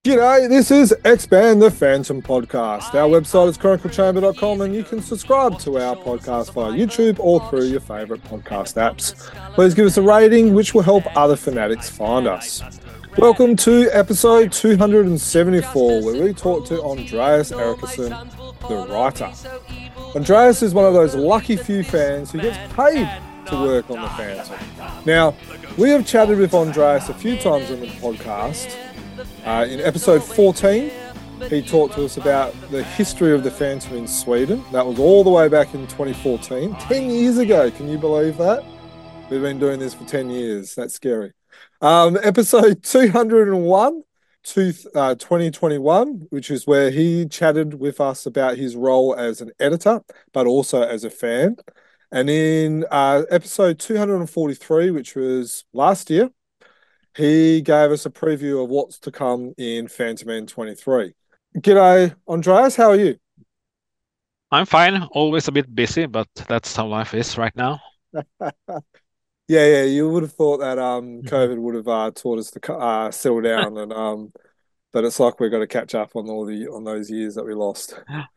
G'day, this is Expand the Phantom Podcast. Our website is chroniclechamber.com and you can subscribe to our podcast via YouTube or through your favourite podcast apps. Please give us a rating, which will help other fanatics find us. Welcome to episode 274, where we talk to Andreas Eriksson, the writer. Andreas is one of those lucky few fans who gets paid to work on the Phantom. Now, we have chatted with Andreas a few times on the podcast. In episode 14, he talked to us about the history of the Phantom in Sweden. That was all the way back in 2014, 10 years ago. Can you believe that? We've been doing this for 10 years. That's scary. Episode 201, 2021, which is where he chatted with us about his role as an editor, but also as a fan. And in episode 243, which was last year, he gave us a preview of what's to come in Phantom Man 23. G'day, Andreas. How are you? I'm fine. Always a bit busy, but that's how life is right now. Yeah. You would have thought that COVID would have taught us to settle down, and but it's like we've got to catch up on on those years that we lost.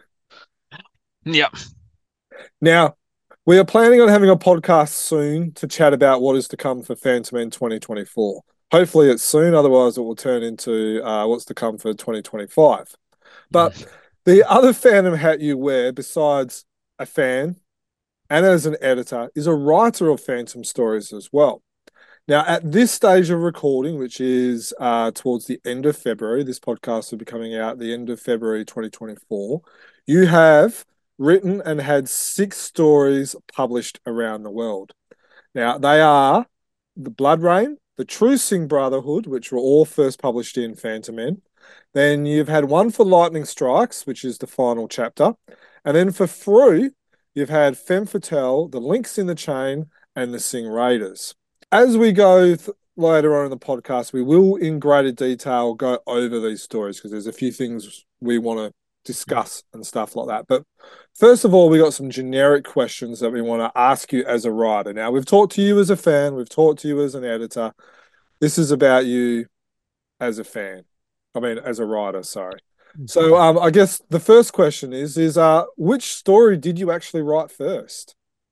Yeah. Now, we are planning on having a podcast soon to chat about what is to come for Phantom Man 2024. Hopefully it's soon, otherwise it will turn into what's to come for 2025. But the other Phantom hat you wear, besides a fan and as an editor, is a writer of Phantom stories as well. Now, at this stage of recording, which is towards the end of February, this podcast will be coming out the end of February 2024, you have written and had 6 stories published around the world. Now, they are The Blood Rain, The True Sing Brotherhood, which were all first published in Phantom Men. Then you've had one for Lightning Strikes, which is the final chapter. And then for Fru, you've had Femme Fatale, The Links in the Chain, and The Sing Raiders. As we go later on in the podcast, we will in greater detail go over these stories because there's a few things we want to discuss and stuff like that. But first of all, we got some generic questions that we want to ask you as a writer. Now, we've talked to you as a fan, we've talked to you as an editor. This is about you as a fan. I mean, as a writer, sorry. So I guess the first question is which story did you actually write first?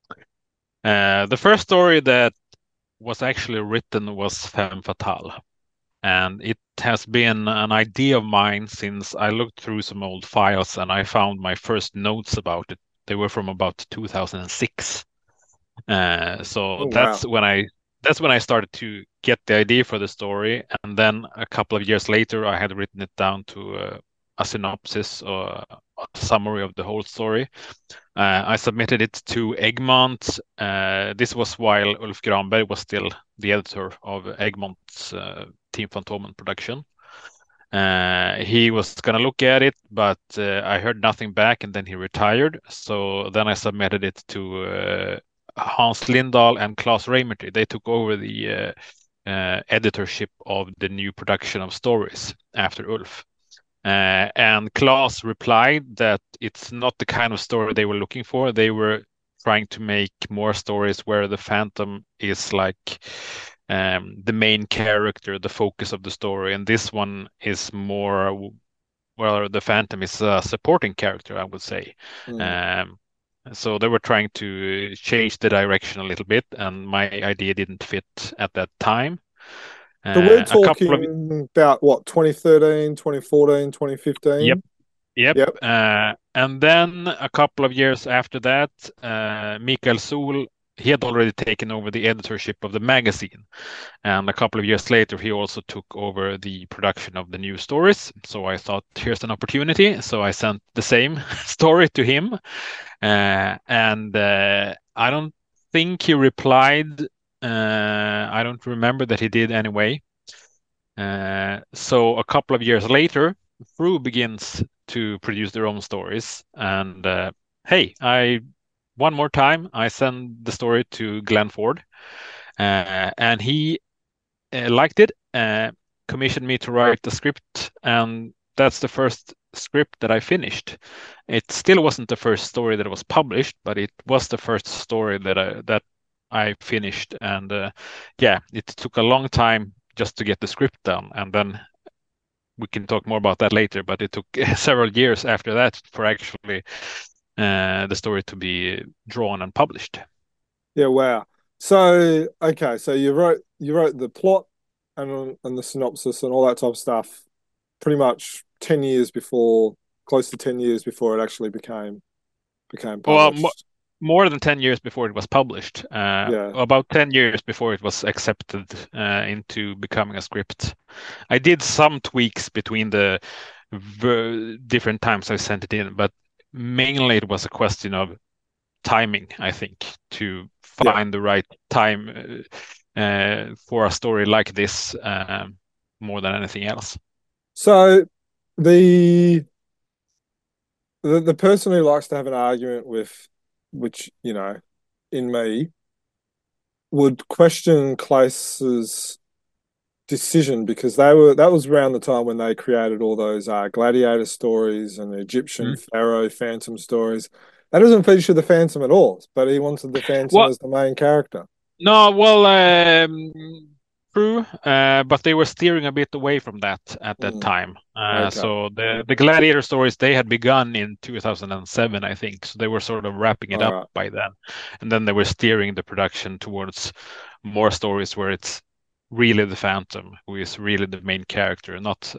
The first story that was actually written was Femme Fatale. And it has been an idea of mine since I looked through some old files and I found my first notes about it. They were from about 2006. So Oh, wow. that's when I started to get the idea for the story. And then a couple of years later, I had written it down to a synopsis or a summary of the whole story. I submitted it to Egmont. This was while Ulf Granberg was still the editor of Egmont's Team Fantomen production. He was going to look at it, but I heard nothing back, and then he retired. So then I submitted it to Hans Lindahl and Claes Reimerty. They took over the editorship of the new production of stories after Ulf. And Claes replied that it's not the kind of story they were looking for. They were trying to make more stories where the Phantom is like the main character, the focus of the story. And this one is more, well, the Phantom is a supporting character, I would say. So they were trying to change the direction a little bit, and my idea didn't fit at that time. So we're A couple of talking about what, 2013, 2014, 2015? Yep. Yep. Yep. And then a couple of years after that, Mikael Sol, he had already taken over the editorship of the magazine. And a couple of years later, he also took over the production of the new stories. So I thought, here's an opportunity. So I sent the same story to him. And I don't think he replied. I don't remember that he did anyway. So a couple of years later, Fru begins to produce their own stories. And hey, one more time, I send the story to Glenn Ford, and he liked it, commissioned me to write the script, and that's the first script that I finished. It still wasn't the first story that was published, but it was the first story that I finished, and yeah, it took a long time just to get the script down, and then we can talk more about that later, but it took several years after that for actually the story to be drawn and published. Yeah, wow. So okay, so you wrote the plot and the synopsis and all that type of stuff pretty much 10 years before, close to 10 years before it actually became Well, published. more than 10 years before it was published, Yeah. about 10 years before it was accepted into becoming a script. I did some tweaks between the different times I sent it in, but mainly it was a question of timing, I think, to Yeah. find the right time for a story like this more than anything else. So the the person who likes to have an argument with, which, in me, would question Clace's decision because that was around the time when they created all those gladiator stories and Egyptian Mm. pharaoh phantom stories. That doesn't feature the Phantom at all, but he wanted the Phantom Well, as the main character. no, well, true, but they were steering a bit away from that at that Mm, time. okay. So the Gladiator stories they had begun in 2007, I think. So they were sort of wrapping it All up right. by then, and then they were steering the production towards more stories where it's really the Phantom who is really the main character, not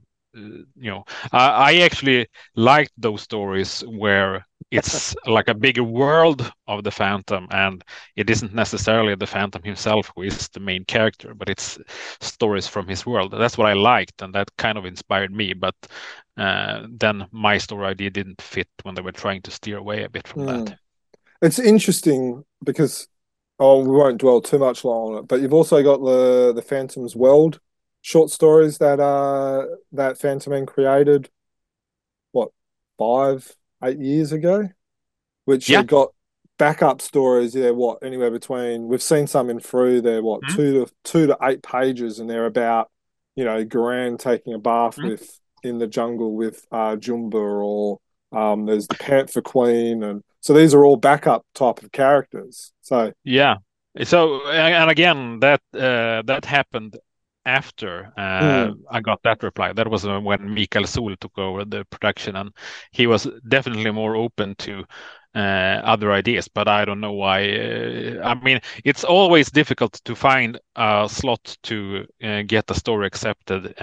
I actually liked those stories where it's like a bigger world of the Phantom, and it isn't necessarily the Phantom himself who is the main character, but it's stories from his world. That's what I liked, and that kind of inspired me. But then my story idea didn't fit when they were trying to steer away a bit from Mm. that. It's interesting because we won't dwell too much on it, but you've also got the Phantom's World short stories that Phantom Man created, what, 5, 8 years ago, which Yeah. have got backup stories. Yeah, what, anywhere between, we've seen some in through, they're what, Mm, 2 to 8 pages, and they're about, Garan taking a bath mm. with in the jungle with Jumba, or there's the Panther Queen, and so these are all backup type of characters. So Yeah. So and again, that happened after mm, I got that reply. That was when Mikael Sol took over the production, and he was definitely more open to other ideas. But I don't know why. I mean, it's always difficult to find a slot to get a story accepted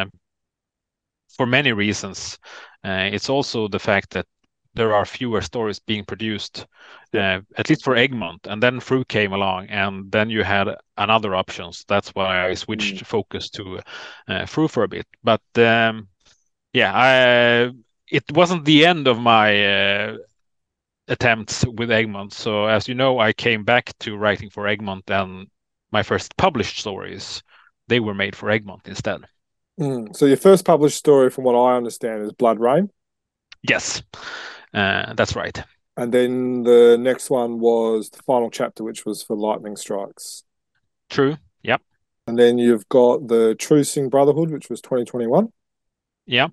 for many reasons. It's also the fact that there are fewer stories being produced, yep. at least for Egmont. And then Fruit came along, and then you had another options. That's why I Mm, switched focus to Fruit for a bit. But yeah, it wasn't the end of my attempts with Egmont. So as you know, I came back to writing for Egmont, and my first published stories they were made for Egmont instead. So your first published story, from what I understand, is Blood Rain, Yes, that's right. and then the next one was the final chapter, which was for Lightning Strikes. True. Yep. And then you've got the True Sing Brotherhood, which was 2021. Yeah.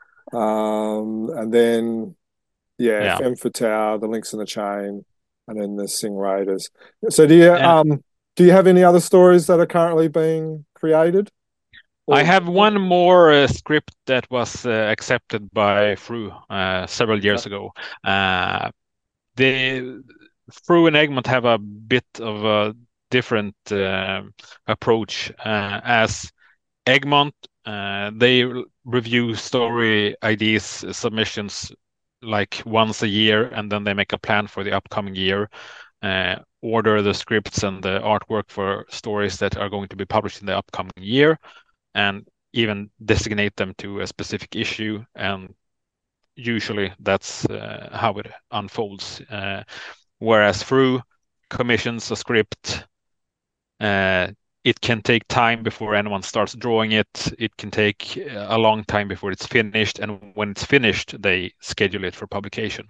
And then, yeah, Yeah. Femme Fatale, The Links in the Chain, and then the Sing Raiders. So And do you have any other stories that are currently being created? I Or have one more script that was accepted by Fru several okay. years ago. Uh, the Fru and Egmont have a bit of a different approach. As Egmont, they review story ideas submissions like once a year, and then they make a plan for the upcoming year. Order the scripts and the artwork for stories that are going to be published in the upcoming year, and even designate them to a specific issue. And usually that's how it unfolds. Whereas through commissions a script, uh, it can take time before anyone starts drawing it. It can take a long time before it's finished, and when it's finished, they schedule it for publication.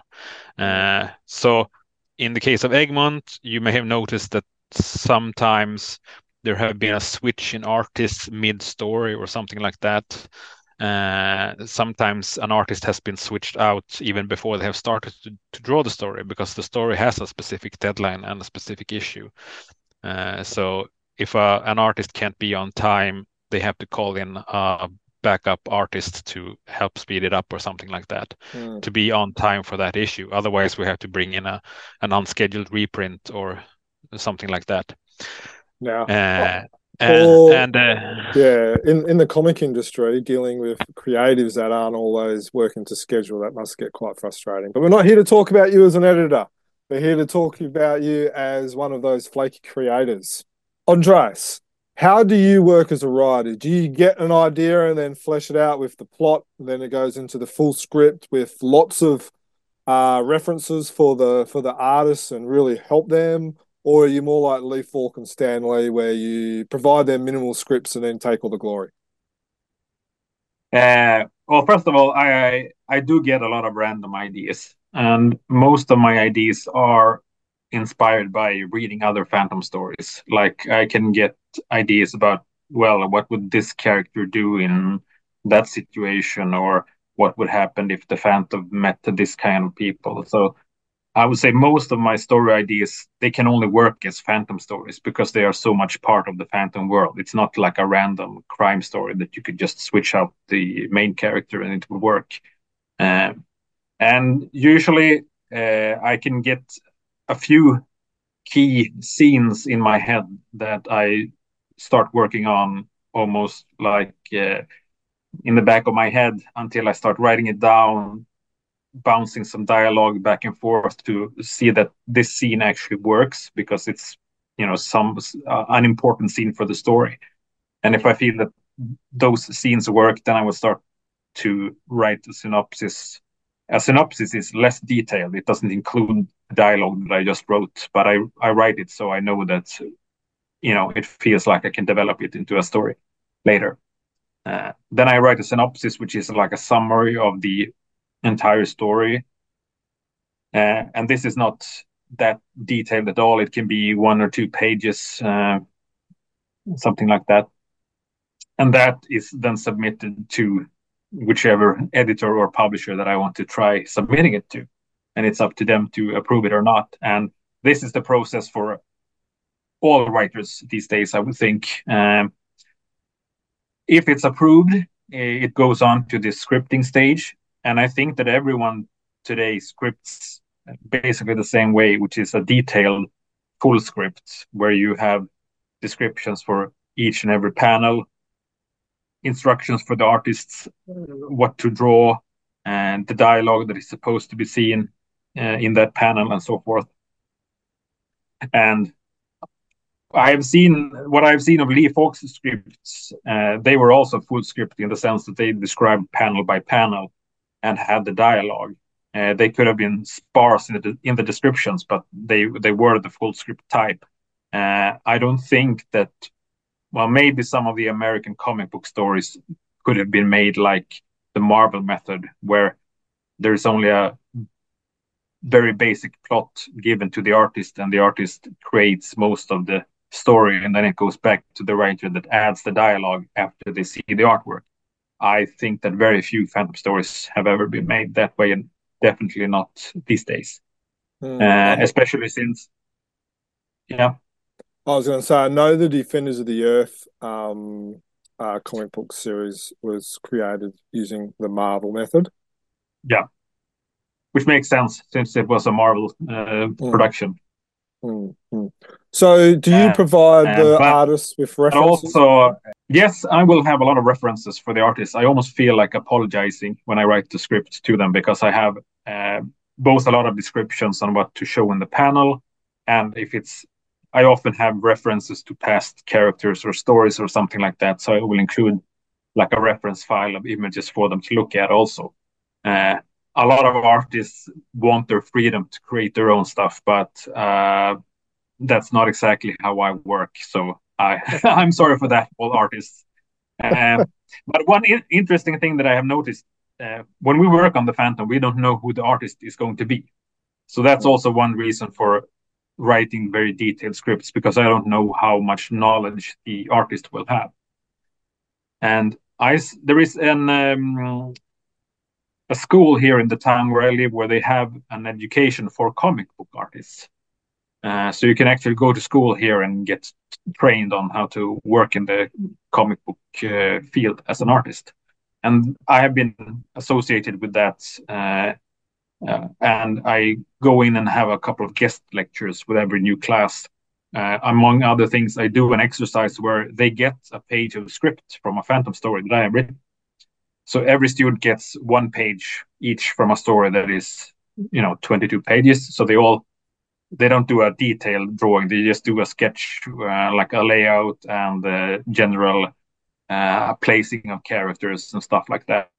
So in the case of Egmont, you may have noticed that sometimes there have been a switch in artists mid-story or something like that. Sometimes an artist has been switched out even before they have started to draw the story, because the story has a specific deadline and a specific issue. So if an artist can't be on time, they have to call in a backup artist to help speed it up or something like that, Mm. to be on time for that issue. Otherwise, we have to bring in an unscheduled reprint or something like that. Now, Uh, or and yeah, in the comic industry, dealing with creatives that aren't always working to schedule, that must get quite frustrating. But we're not here to talk about you as an editor. We're here to talk about you as one of those flaky creators. Andreas, how do you work as a writer? Do you get an idea and then flesh it out with the plot, and then it goes into the full script with lots of references for the artists and really help them? Or are you more like Lee Falk and Stan Lee, where you provide them minimal scripts and then take all the glory? Well, first of all, I do get a lot of random ideas, and most of my ideas are inspired by reading other Phantom stories. Like I can get ideas about, well, what would this character do in that situation, or what would happen if the Phantom met this kind of people. So I would say most of my story ideas, they can only work as Phantom stories because they are so much part of the Phantom world. It's not like a random crime story that you could just switch out the main character and it will work. Um, and usually I can get a few key scenes in my head that I start working on almost like in the back of my head until I start writing it down, bouncing some dialogue back and forth to see that this scene actually works because it's some an important scene for the story. And if I feel that those scenes work, then I will start to write a synopsis. A synopsis is less detailed. It doesn't include dialogue that I just wrote, but I write it so I know that it feels like I can develop it into a story later. Then I write a synopsis, which is like a summary of the entire story. And this is not that detailed at all. It can be 1 or 2 pages, something like that. And that is then submitted to whichever editor or publisher that I want to try submitting it to. And it's up to them to approve it or not. And this is the process for all writers these days, I would think. If it's approved, it goes on to the scripting stage. And I think that everyone today scripts basically the same way, which is a detailed full script where you have descriptions for each and every panel, instructions for the artists, what to draw, and the dialogue that is supposed to be seen in that panel, and so forth. And I've seen what I've seen of Lee Falk's scripts. They were also full script in the sense that they described panel by panel and had the dialogue. They could have been sparse in the descriptions, but they were the full script type. I don't think that. Well, maybe some of the American comic book stories could have been made like the Marvel method, where there's only a very basic plot given to the artist, and the artist creates most of the story, and then it goes back to the writer that adds the dialogue after they see the artwork. I think that very few Phantom stories have ever been made that way, and definitely not these days. Especially since, yeah. I was going to say, I know the Defenders of the Earth comic book series was created using the Marvel method. Yeah, which makes sense since it was a Marvel production. So, do you provide the artists with references? Also, yes, I will have a lot of references for the artists. I almost feel like apologizing when I write the script to them because I have both a lot of descriptions on what to show in the panel, and I often have references to past characters or stories or something like that. So I will include like a reference file of images for them to look at also. A lot of artists want their freedom to create their own stuff, but that's not exactly how I work. So I'm sorry for that, all artists. But one interesting thing that I have noticed when we work on the Phantom, we don't know who the artist is going to be. So that's also one reason for writing very detailed scripts, because I don't know how much knowledge the artist will have. And there is a school here in the town where I live where they have an education for comic book artists. So you can actually go to school here and get trained on how to work in the comic book field as an artist. and I have been associated with that. And I go in and have a couple of guest lectures with every new class. Among other things, I do an exercise where they get a page of script from a Phantom story that I have written. So every student gets 1 page each from a story that is, 22 pages. So they don't do a detailed drawing. They just do a sketch, like a layout and general placing of characters and stuff like that.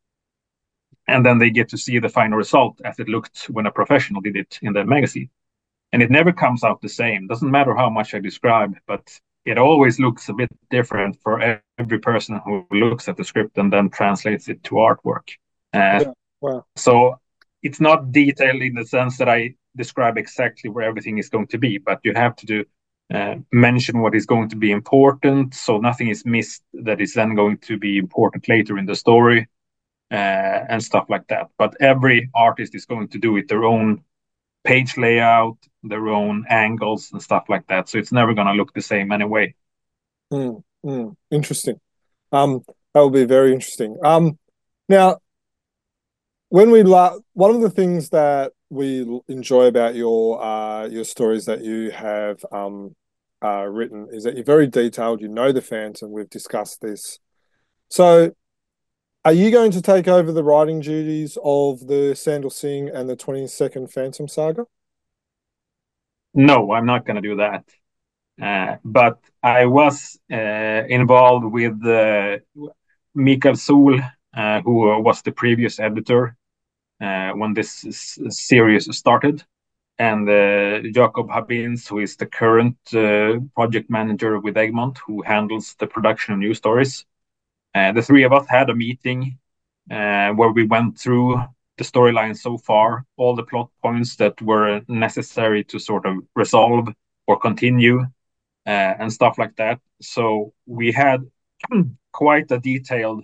And then they get to see the final result as it looked when a professional did it in the magazine. And it never comes out the same. Doesn't matter how much I describe, but it always looks a bit different for every person who looks at the script and then translates it to artwork. Yeah. Wow. So it's not detailed in the sense that I describe exactly where everything is going to be, but you have to mention what is going to be important, so nothing is missed that is then going to be important later in the story, and stuff like that. But every artist is going to do it their own page layout, their own angles and stuff like that. So it's never going to look the same anyway. Interesting. That will be very interesting. Now, one of the things that we enjoy about your stories that you have written is that you're very detailed. You know the Phantom. We've discussed this. So, are you going to take over the writing duties of the Sandal Singh and the 22nd Phantom Saga? No, I'm not going to do that. But I was involved with Mikael Sol, who was the previous editor when this series started, and Jacob Habins, who is the current project manager with Egmont, who handles the production of new stories. The three of us had a meeting where we went through the storyline so far, all the plot points that were necessary to sort of resolve or continue, and stuff like that. So we had quite a detailed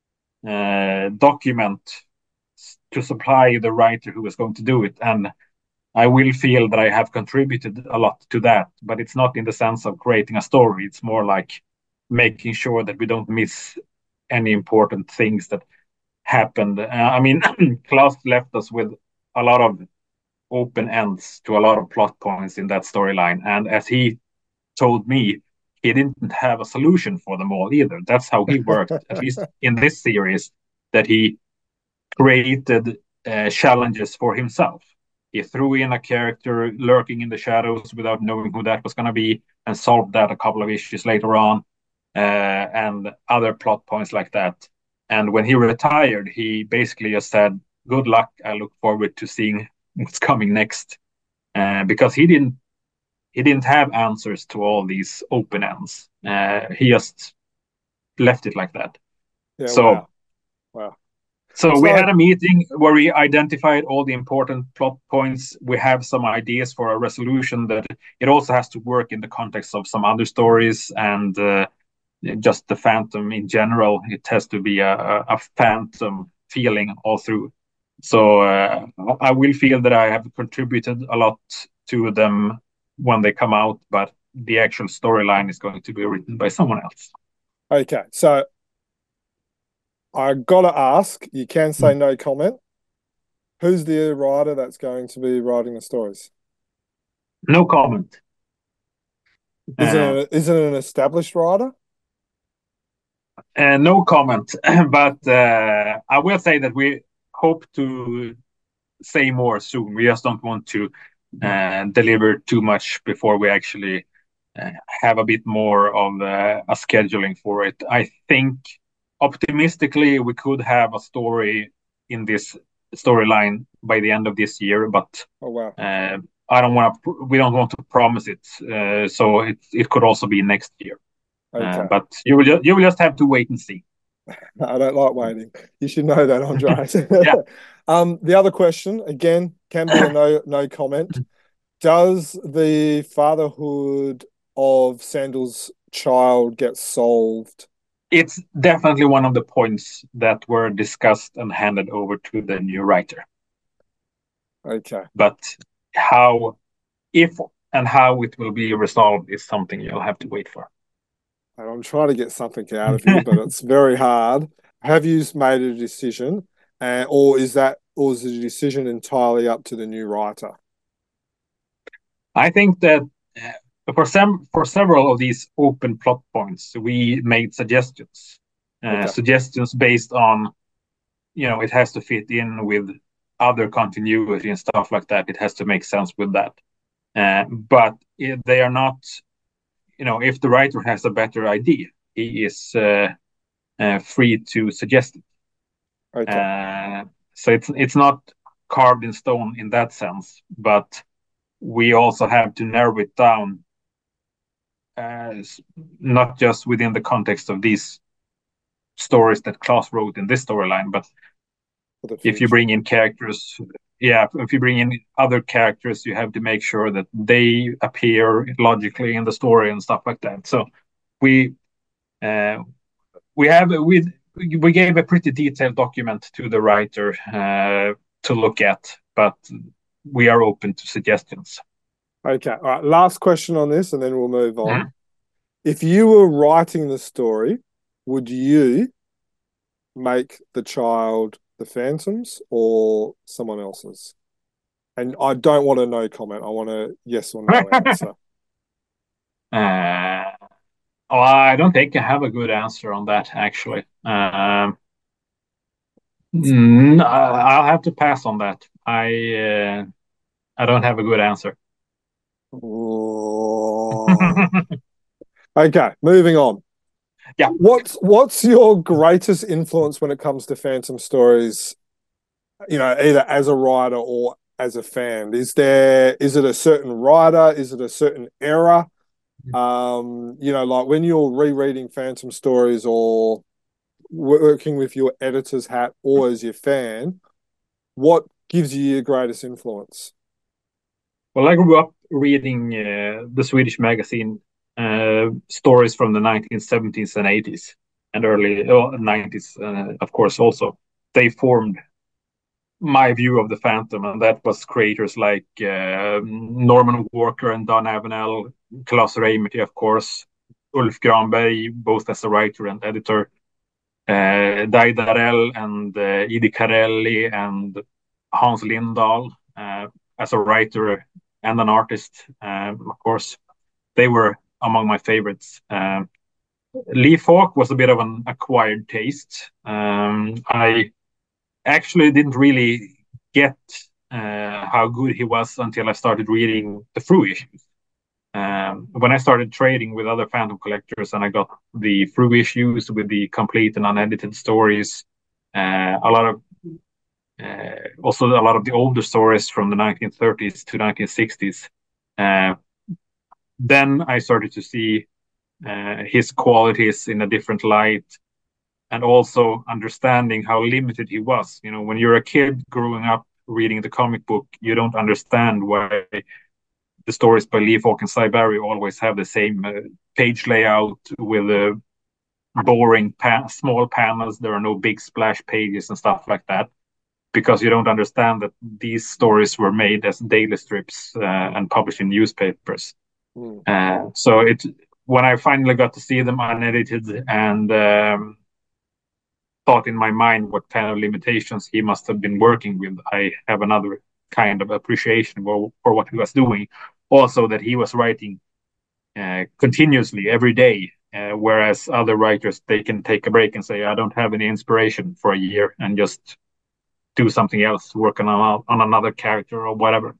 document to supply the writer who was going to do it. And I will feel that I have contributed a lot to that, but it's not in the sense of creating a story. It's more like making sure that we don't miss any important things that happened. I mean, Klaus left us with a lot of open ends to a lot of plot points in that storyline. And as he told me, he didn't have a solution for them all either. That's how he worked, at least in this series, that he created challenges for himself. He threw in a character lurking in the shadows without knowing who that was going to be and solved that a couple of issues later on, and other plot points like that. And when he retired, he basically just said, "Good luck. I look forward to seeing what's coming next," because he didn't have answers to all these open ends. He just left it like that. Yeah. So, wow. So we had a meeting where we identified all the important plot points. We have some ideas for a resolution that it also has to work in the context of some other stories and just the Phantom in general. It has to be a Phantom feeling all through. So I will feel that I have contributed a lot to them when they come out, but the actual storyline is going to be written by someone else. Okay, so I gotta ask, you can say no comment. Who's the writer that's going to be writing the stories? No comment. Isn't it an established writer? No comment. But I will say that we hope to say more soon. We just don't want to deliver too much before we actually have a bit more of a scheduling for it. I think optimistically we could have a story in this storyline by the end of this year, but oh wow, we don't want to promise it. So it could also be next year. Okay. But you will just have to wait and see. I don't like waiting. You should know that, Andreas. Yeah. The other question again can be a no comment. Does the fatherhood of Sandal's child get solved? It's definitely one of the points that were discussed and handed over to the new writer. Okay. But if and how it will be resolved is something you'll have to wait for. I'm trying to get something out of you, but it's very hard. have you made a decision, or is the decision entirely up to the new writer? I think that for several of these open plot points, we made suggestions. Okay. Suggestions based on, it has to fit in with other continuity and stuff like that. It has to make sense with that. But they are not, if the writer has a better idea, he is free to suggest it. Okay. So it's not carved in stone in that sense, but we also have to narrow it down, not just within the context of these stories that Klaus wrote in this storyline, but if you bring in characters, if you bring in other characters, you have to make sure that they appear logically in the story and stuff like that. So we gave a pretty detailed document to the writer to look at, but we are open to suggestions. Okay. All right. Last question on this, and then we'll move on. Mm-hmm. If you were writing the story, would you make the child the Phantoms or someone else's? And I don't want a no comment. I want a yes or no answer. I don't think I have a good answer on that, actually. I'll have to pass on that. I don't have a good answer. Okay, moving on. Yeah. What's your greatest influence when it comes to Phantom stories? Either as a writer or as a fan. Is it a certain writer? Is it a certain era? Like when you're rereading Phantom stories or working with your editor's hat or as your fan, what gives you your greatest influence? Well, I grew up reading the Swedish magazine stories from the 1970s and 80s and early 90s, of course, also. They formed my view of the Phantom, and that was creators like Norman Walker and Don Avenell, Klaus Reimerti, of course, Ulf Granberg, both as a writer and editor, Dai Darell and Idi Carelli and Hans Lindahl as a writer and an artist, of course. They were among my favorites. Lee Falk was a bit of an acquired taste. I actually didn't really get how good he was until I started reading the Fru issues. When I started trading with other Phantom collectors and I got the Fru issues with the complete and unedited stories, also a lot of the older stories from the 1930s to 1960s, then I started to see his qualities in a different light, and also understanding how limited he was. When you're a kid growing up reading the comic book, you don't understand why the stories by Lee Falk and Cy Barry always have the same page layout with boring small panels. There are no big splash pages and stuff like that, because you don't understand that these stories were made as daily strips and published in newspapers. So when I finally got to see them unedited and thought in my mind what kind of limitations he must have been working with, I have another kind of appreciation for what he was doing. Also, that he was writing continuously every day, whereas other writers, they can take a break and say, I don't have any inspiration for a year, and just do something else, working on another character or whatever.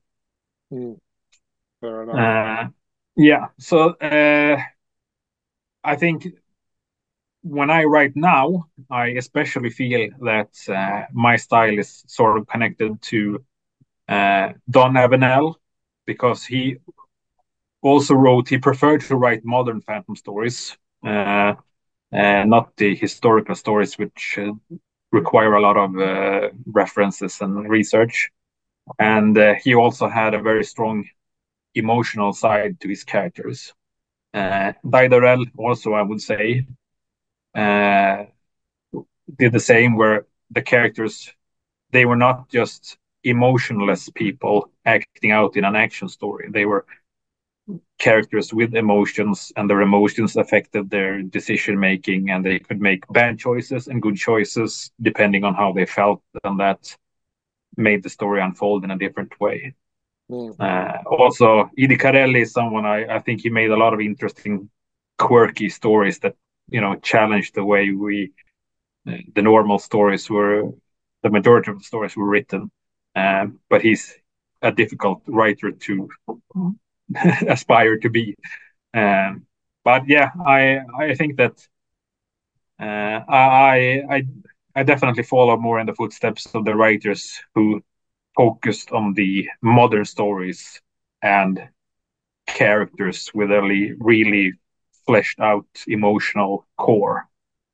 Fair enough. So I think when I write now, I especially feel that my style is sort of connected to Don Avenell, because he preferred to write modern Phantom stories, not the historical stories, which require a lot of references and research. And he also had a very strong emotional side to his characters. Dai Darell also, I would say, did the same, where the characters, they were not just emotionless people acting out in an action story. They were characters with emotions, and their emotions affected their decision making, and they could make bad choices and good choices depending on how they felt, and that made the story unfold in a different way. Mm. Also, Idi Carelli is someone I think he made a lot of interesting, quirky stories that challenged the way the normal stories were. The majority of the stories were written, but he's a difficult writer to aspire to be. But yeah, I think that I definitely follow more in the footsteps of the writers who focused on the modern stories and characters with a really fleshed out emotional core.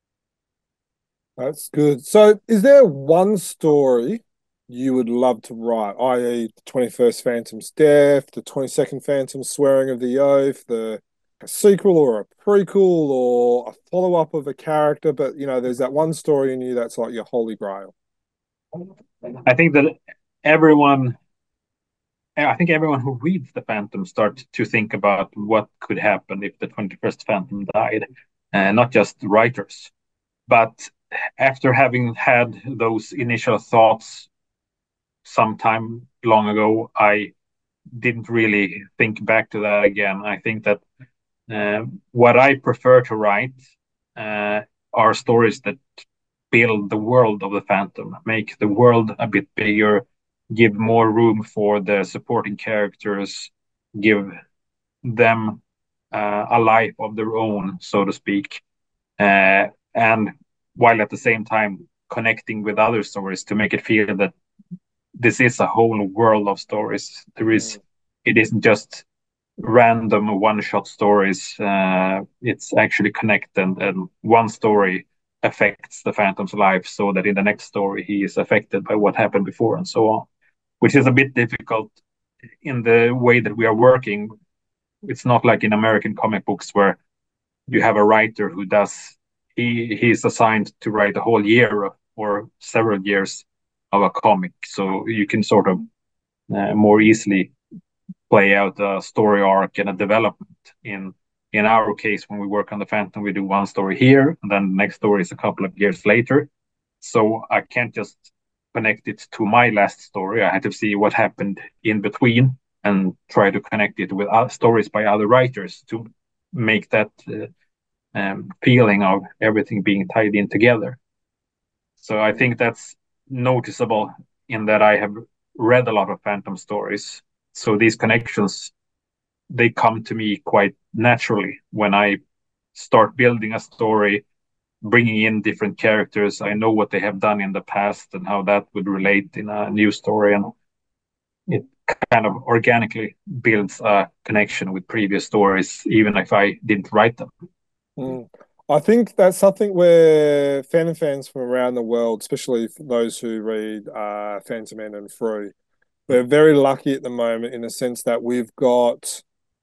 That's good. So, is there one story you would love to write, i.e., the 21st Phantom's death, the 22nd Phantom's swearing of the oath, a sequel or a prequel or a follow-up of a character, but there's that one story in you that's like your holy grail. I think that everyone I think everyone who reads the Phantom starts to think about what could happen if the 21st Phantom died, not just writers. But after having had those initial thoughts some time long ago, I didn't really think back to that again. I think that what I prefer to write uh, are stories that build the world of the Phantom, make the world a bit bigger, give more room for the supporting characters, give them a life of their own, so to speak, and while at the same time connecting with other stories to make it feel that this is a whole world of stories. Mm. It isn't just random one-shot stories. It's actually connected, and one story affects the Phantom's life, so that in the next story he is affected by what happened before, and so on. Which is a bit difficult in the way that we are working. It's not like in American comic books where you have a writer who does he's assigned to write a whole year or several years of a comic, so you can sort of more easily play out a story arc and a development. In our case, when we work on the Phantom, we do one story here, and then the next story is a couple of years later. So I can't just connect it to my last story. I had to see what happened in between and try to connect it with stories by other writers to make that feeling of everything being tied in together. So I think that's noticeable in that I have read a lot of Phantom stories. So these connections, they come to me quite naturally when I start building a story, bringing in different characters. I know what they have done in the past and how that would relate in a new story, and it kind of organically builds a connection with previous stories, even if I didn't write them. Mm. I think that's something where Phantom fans from around the world, especially those who read Phantom End and through, we're very lucky at the moment in the sense that we've got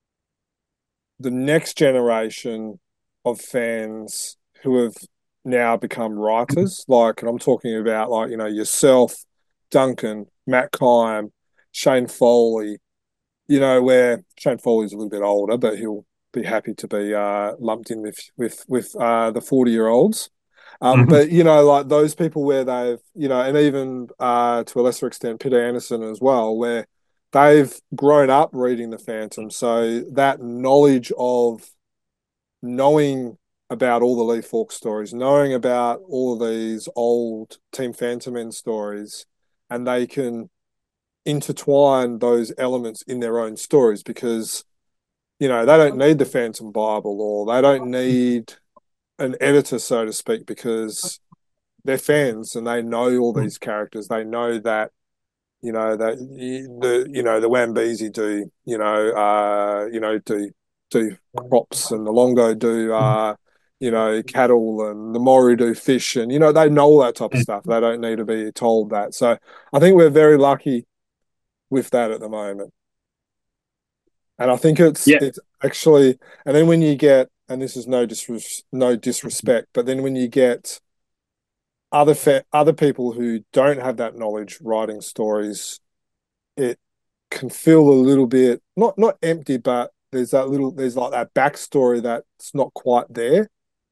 the next generation of fans who have now become writers. Like, and I'm talking about like, yourself, Duncan, Matt Kime, Shane Foley, where Shane Foley's a little bit older, but he'll be happy to be lumped in with the 40-year-olds. But like those people where they've, and even to a lesser extent, Peter Anderson as well, where they've grown up reading the Phantom, so that knowledge of knowing about all the Lee Falk stories, knowing about all of these old Team Phantom Men stories, and they can intertwine those elements in their own stories because they don't need the Phantom Bible or they don't need an editor, so to speak, because they're fans and they know all these characters. They know that the Wambezi do do crops and the Longo do cattle and the Maori do fish and they know all that type of stuff. They don't need to be told that. So I think we're very lucky with that at the moment. And I think it's Yeah. it's actually, and then when you get, and this is no disrespect, but then when you get other people who don't have that knowledge writing stories, it can feel a little bit not empty, but there's like that backstory that's not quite there.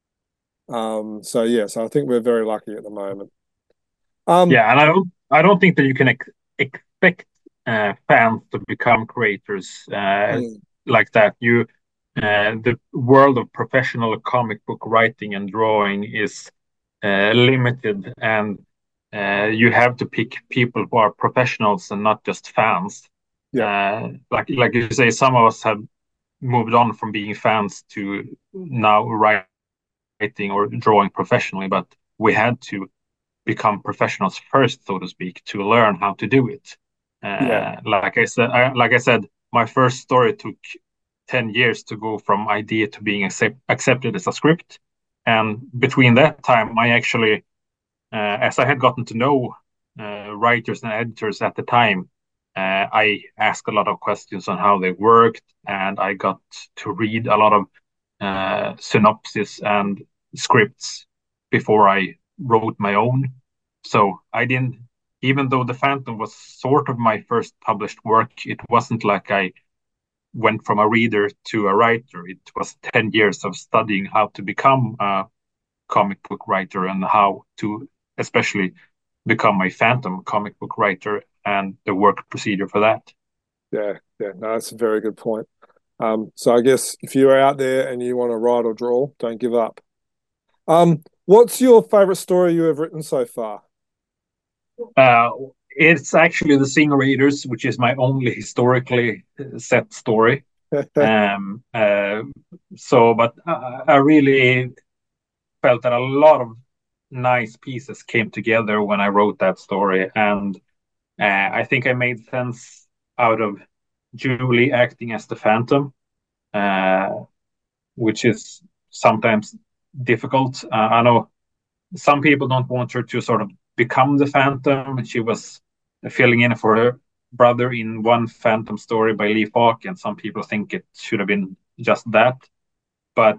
So I think we're very lucky at the moment. Yeah, and I don't think that you can expect fans to become creators mm, like that. The world of professional comic book writing and drawing is limited, and you have to pick people who are professionals and not just fans. yeah, Like you say, some of us have moved on from being fans to now writing or drawing professionally, but we had to become professionals first, so to speak, to learn how to do it. yeah, Like I said, my first story took 10 years to go from idea to being accepted as a script, and between that time, I actually, as I had gotten to know writers and editors at the time, I asked a lot of questions on how they worked, and I got to read a lot of synopsis and scripts before I wrote my own. So I didn't, even though The Phantom was sort of my first published work, it wasn't like I went from a reader to a writer. It was 10 years of studying how to become a comic book writer and how to especially become a Phantom comic book writer and the work procedure for that. yeah, yeah. No, that's a very good point. So I guess if you're out there and you want to write or draw, don't give up. What's your favorite story you have written so far? Uh, it's actually The Sing Raiders, which is my only historically set story. Um, uh, but I really felt that a lot of nice pieces came together when I wrote that story, and I think I made sense out of Julie acting as the Phantom, uh, which is sometimes difficult. I know some people don't want her to sort of become the Phantom. She was filling in for her brother in one Phantom story by Lee Falk, and some people think it should have been just that. But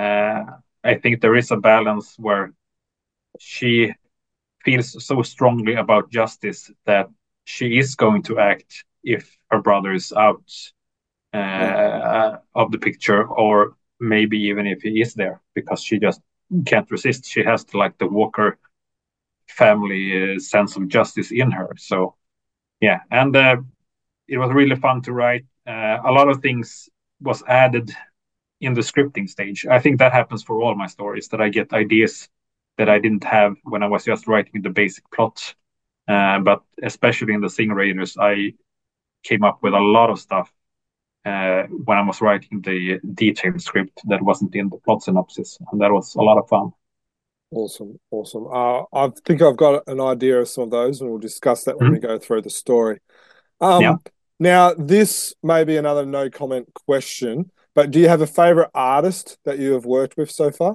I think there is a balance where she feels so strongly about justice that she is going to act if her brother is out Mm, of the picture, or maybe even if he is there, because she just can't resist. She has to like the Walker family sense of justice in her. So yeah, and it was really fun to write. A lot of things was added in the scripting stage. I think that happens for all my stories, that I get ideas that I didn't have when I was just writing the basic plot. But especially in the Sing Raiders, I came up with a lot of stuff when I was writing the detailed script that wasn't in the plot synopsis, and that was a lot of fun. awesome, awesome. I think I've got an idea of some of those, and we'll discuss that when we Mhm. go through the story. Yeah. Now this may be another no comment question, but do you have a favorite artist that you have worked with so far?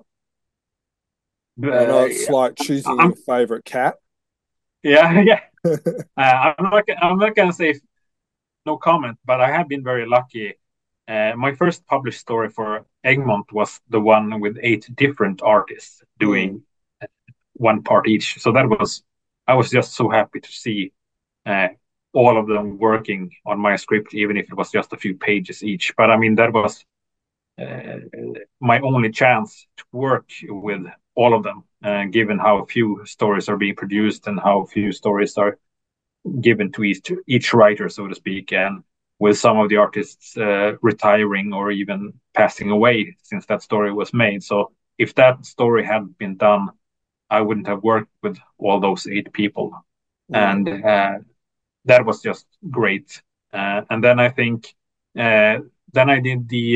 I know it's like choosing I'm your favorite cat. yeah, yeah. I'm not gonna say no comment, but I have been very lucky. My first published story for Egmont was the one with 8 different artists Mm, doing one part each. So I was just so happy to see uh, all of them working on my script, even if it was just a few pages each. But I mean, that was uh, my only chance to work with all of them, given how few stories are being produced and how few stories are given to each writer, so to speak, and with some of the artists retiring or even passing away since that story was made. So if that story had been done, I wouldn't have worked with all those 8 people, mm, and that was just great. And then I think then I did the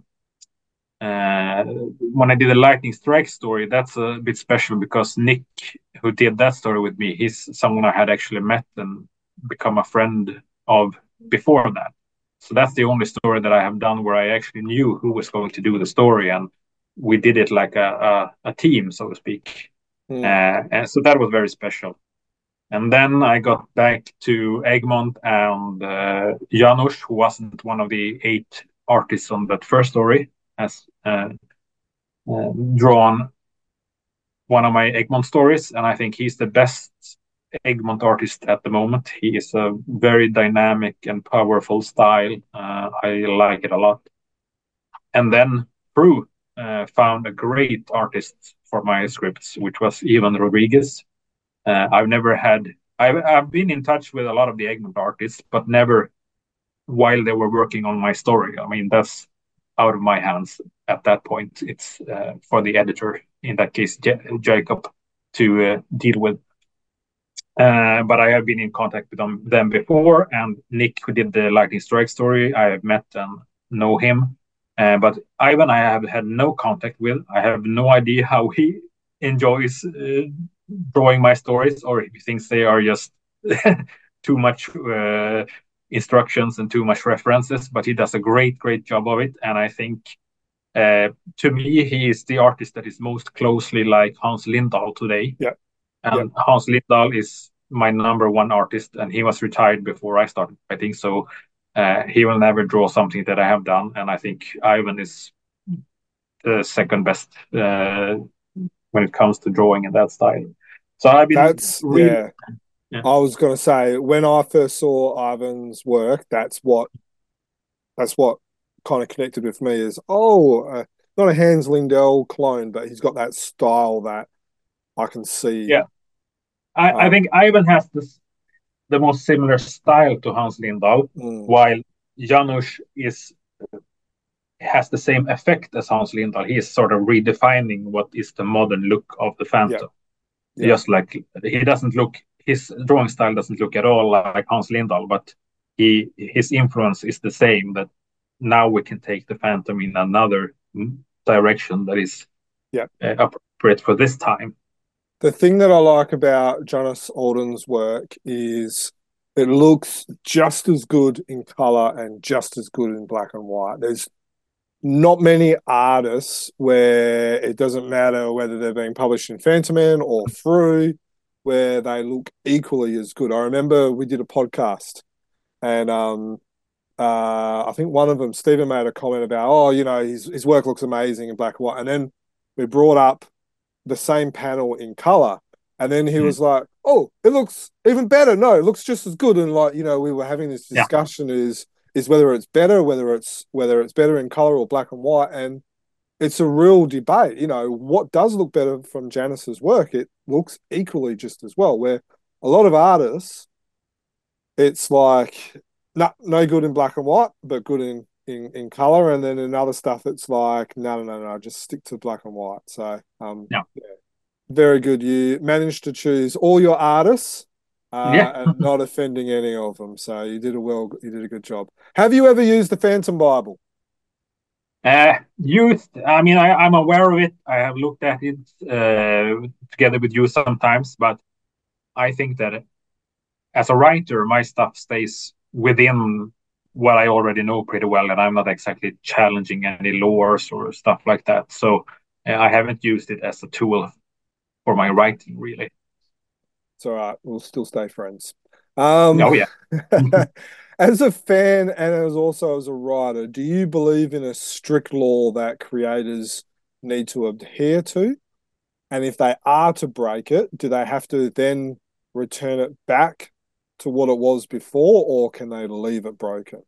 when I did the Lightning Strike story, that's a bit special because Nick, who did that story with me, he's someone I had actually met and become a friend of before that. So that's the only story that I have done where I actually knew who was going to do the story, and we did it like a team, so to speak. mm, And so that was very special. And then I got back to Egmont and Janusz, who wasn't one of the 8 artists on that first story, has drawn one of my Egmont stories, and I think he's the best Egmont artist at the moment. He is a very dynamic and powerful style. I like it a lot. and then Prue found a great artist for my scripts, which was Ivan Rodriguez. I've been in touch with a lot of the Egmont artists, but never while they were working on my story. I mean, that's out of my hands at that point. It's for the editor, in that case, Jacob, to deal with. But I have been in contact with them before, and Nick, who did the Lightning Strike story, I have met and know him. But Ivan, I have had no contact with. I have no idea how he enjoys drawing my stories, or if he thinks they are just too much instructions and too much references. But he does a great job of it, and I think to me he is the artist that is most closely like Hans Lindahl today. Yeah. And Hans Lindahl is my number one artist, and he was retired before I started writing. So he will never draw something that I have done. And I think Ivan is the second best when it comes to drawing in that style. So I've been really. Yeah. I was going to say, when I first saw Ivan's work, that's what kind of connected with me is, not a Hans Lindell clone, but he's got that style that I can see. Yeah. I think Ivan has the most similar style to Hans Lindahl, while Janusz has the same effect as Hans Lindahl. He is sort of redefining what is the modern look of the Phantom. Yeah. Just like his drawing style doesn't look at all like Hans Lindahl, but his influence is the same. That now we can take the Phantom in another direction that is appropriate for this time. The thing that I like about Jonas Alden's work is it looks just as good in color and just as good in black and white. There's not many artists where it doesn't matter whether they're being published in Phantoman or through, where they look equally as good. I remember we did a podcast, and I think one of them, Stephen, made a comment about, his work looks amazing in black and white, and then we brought up the same panel in color, and then he was like, "Oh, it looks even better." No, it looks just as good. And we were having this discussion is whether it's better, whether it's better in color or black and white, and it's a real debate. What does look better from Janus's work? It looks equally just as well. Where a lot of artists, it's like no good in black and white, but good in color, and then in other stuff it's like no, just stick to black and white. So very good. You managed to choose all your artists and not offending any of them, so you did a good job. Have you ever used the Phantom Bible? I'm aware of it. I have looked at it together with you sometimes, but I think that as a writer my stuff stays within what I already know pretty well, and I'm not exactly challenging any lores or stuff like that. So I haven't used it as a tool for my writing, really. It's all right. We'll still stay friends. As a fan and as a writer, do you believe in a strict law that creators need to adhere to? And if they are to break it, do they have to then return it back to what it was before, or can they leave it broken?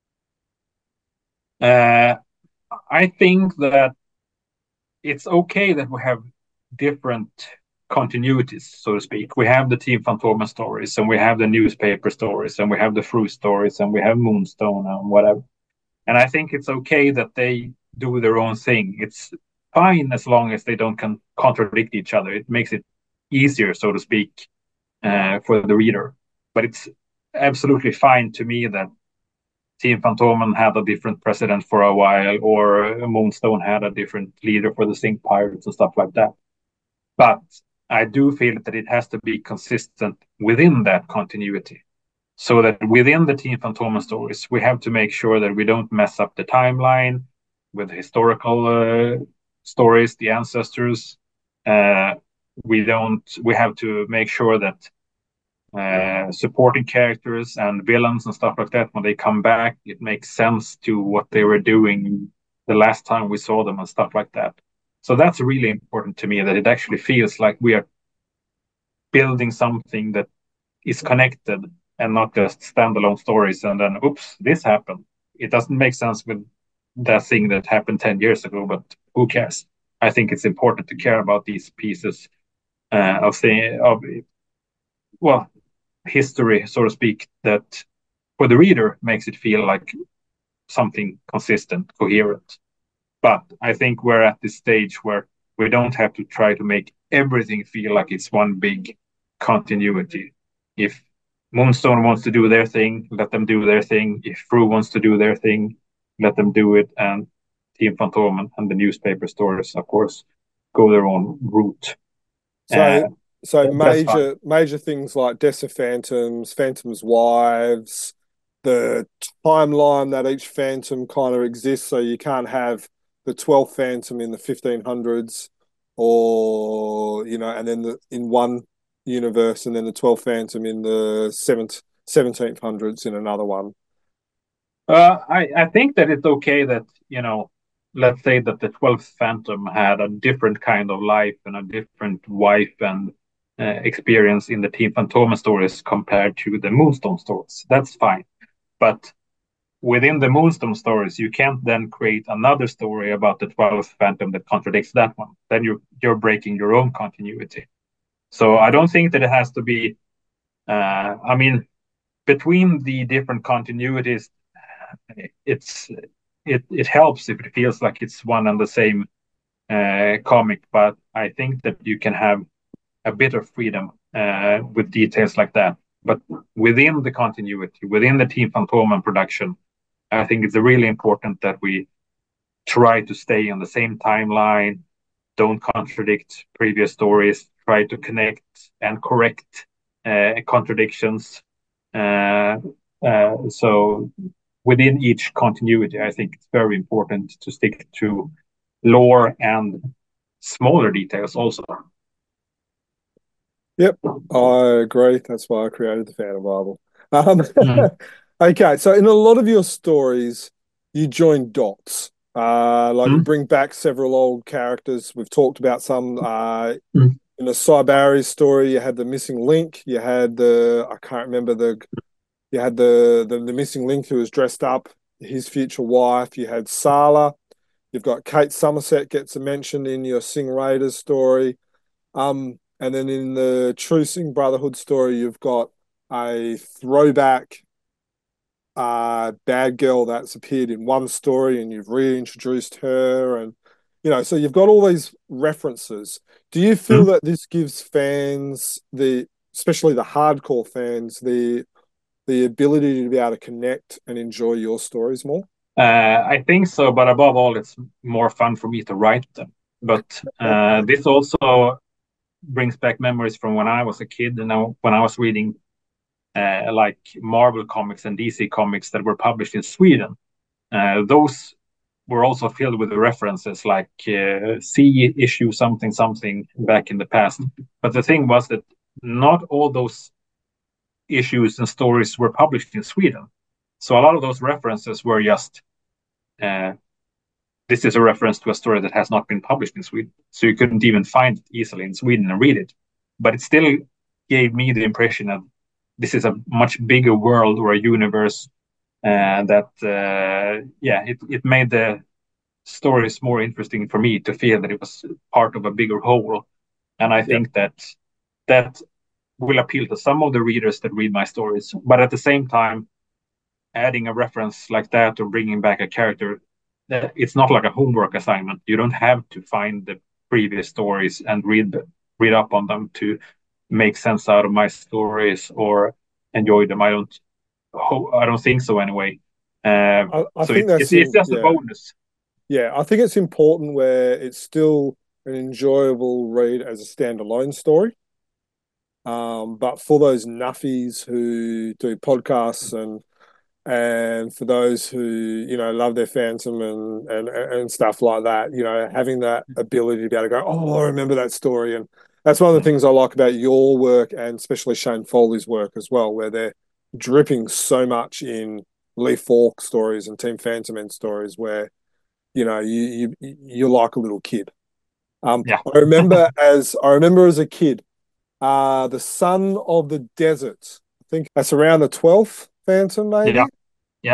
I think that it's okay that we have different continuities, so to speak. We have the Team Fantomen stories, and we have the newspaper stories, and we have the Fruit stories, and we have Moonstone and whatever. And I think it's okay that they do their own thing. It's fine as long as they don't contradict each other. It makes it easier, so to speak, for the reader. But it's absolutely fine to me that Team Fantomen had a different president for a while, or Moonstone had a different leader for the Zinc Pirates and stuff like that. But I do feel that it has to be consistent within that continuity. So that within the Team Fantomen stories, we have to make sure that we don't mess up the timeline with historical stories, the ancestors. We have to make sure that supporting characters and villains and stuff like that, when they come back, it makes sense to what they were doing the last time we saw them and stuff like that. So that's really important to me, that it actually feels like we are building something that is connected and not just standalone stories and then oops, this happened. It doesn't make sense with that thing that happened 10 years ago, but who cares? I think it's important to care about these pieces of well, history, so to speak, that for the reader makes it feel like something consistent, coherent. But I think we're at this stage where we don't have to try to make everything feel like it's one big continuity. If Moonstone wants to do their thing, let them do their thing. If Fru wants to do their thing, let them do it. And Team Fantomen and the newspaper stories, of course, go their own route. So, so That's fine. major things like Deaths of Phantoms, Phantoms' Wives, the timeline that each Phantom kind of exists. So you can't have the 12th Phantom in the 1500s, or and then in one universe, and then the 12th Phantom in the 1700s in another one. I think that it's okay that, let's say that the 12th Phantom had a different kind of life and a different wife and experience in the Team Fantomen stories compared to the Moonstone stories. That's fine. But within the Moonstone stories, you can't then create another story about the 12th Phantom that contradicts that one. Then you're breaking your own continuity. So I don't think that it has to be. I mean, between the different continuities, it helps if it feels like it's one and the same comic. But I think that you can have a bit of freedom with details like that. But within the continuity, within the Team Fantomen production, I think it's really important that we try to stay on the same timeline, don't contradict previous stories, try to connect and correct contradictions. So within each continuity, I think it's very important to stick to lore and smaller details also. Yep, I agree. That's why I created the Phantom Bible. Okay, so in a lot of your stories, you join dots. You bring back several old characters. We've talked about some. In the Cybari story, you had the missing link. You had I can't remember you had the missing link who was dressed up, his future wife. You had Sala. You've got Kate Somerset gets a mention in your Sing Raiders story. And then in the True Sing Brotherhood story, you've got a throwback bad girl that's appeared in one story, and you've reintroduced her, and so you've got all these references. Do you feel that this gives fans, especially the hardcore fans, the ability to be able to connect and enjoy your stories more? I think so, but above all, it's more fun for me to write them. But this also brings back memories from when I was a kid, and when I was reading like Marvel comics and DC comics that were published in Sweden. Those were also filled with references like see issue something something back in the past. But the thing was that not all those issues and stories were published in Sweden. So a lot of those references were just this is a reference to a story that has not been published in Sweden. So you couldn't even find it easily in Sweden and read it. But it still gave me the impression that this is a much bigger world or a universe it made the stories more interesting for me to feel that it was part of a bigger whole. And I think that will appeal to some of the readers that read my stories. But at the same time, adding a reference like that or bringing back a character, it's not like a homework assignment. You don't have to find the previous stories and read up on them to make sense out of my stories or enjoy them. I don't think so anyway. I think it's just a bonus. Yeah, I think it's important where it's still an enjoyable read as a standalone story. But for those nuffies who do podcasts and for those who love their Phantom and stuff like that, having that ability to be able to go, oh, I remember that story. And that's one of the things I like about your work, and especially Shane Foley's work as well, where they're dripping so much in Lee Falk stories and Team Phantom stories where you're like a little kid. I remember as a kid, the Son of the Desert. I think that's around the 12th Phantom, maybe. Yeah.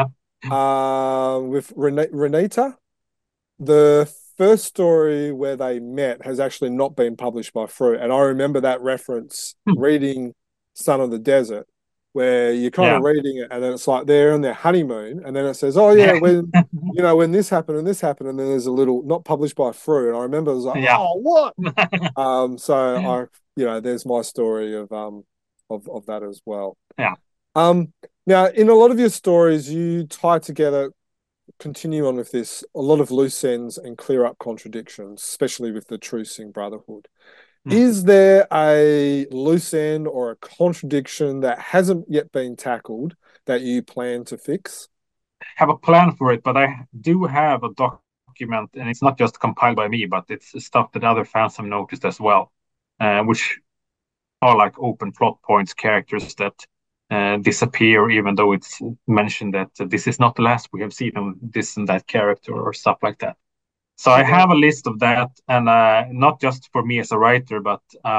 with Renata. The first story where they met has actually not been published by Fruit, and I remember that reference reading Son of the Desert, where you're kind Yeah. of reading it, and then it's like they're on their honeymoon, and then it says, "Oh yeah, Yeah. when this happened and this happened," and then there's a little not published by Fruit, and I remember it was like, Yeah. "Oh, what?" So there's my story of that as well. Yeah. Um, Now in a lot of your stories, you tie together continue on with this, a lot of loose ends and clear up contradictions, especially with the Trucing Brotherhood. Mm. Is there a loose end or a contradiction that hasn't yet been tackled that you plan to fix? Have a plan for it, but I do have a document, and it's not just compiled by me, but it's stuff that other fans have noticed as well, which are like open plot points, characters that disappear, even though it's mentioned that this is not the last we have seen of this and that character or stuff like that. So I have a list of that, and not just for me as a writer, but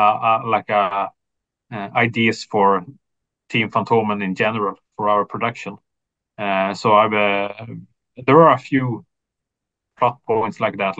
ideas for Team Fantomen in general for our production. So there are a few plot points like that,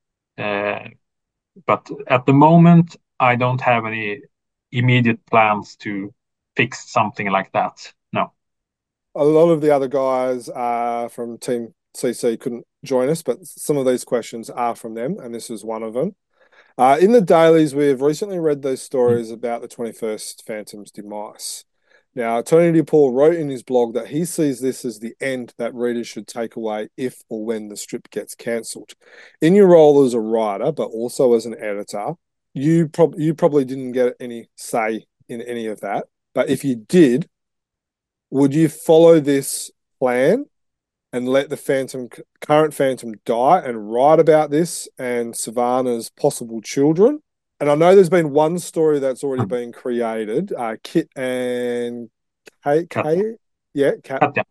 but at the moment I don't have any immediate plans to fix something like that. No. A lot of the other guys from Team CC couldn't join us, but some of these questions are from them, and this is one of them. In the dailies, we have recently read those Mm. stories about the 21st Phantom's demise. Now, Tony DePaul wrote in his blog that he sees this as the end that readers should take away if or when the strip gets cancelled. In your role as a writer, but also as an editor, you probably didn't get any say in any of that. But if you did, would you follow this plan and let the current Phantom die and write about this and Savannah's possible children? And I know there's been one story that's already Mm. been created, Kit and Kate, Katja. yeah, Cat, Katja.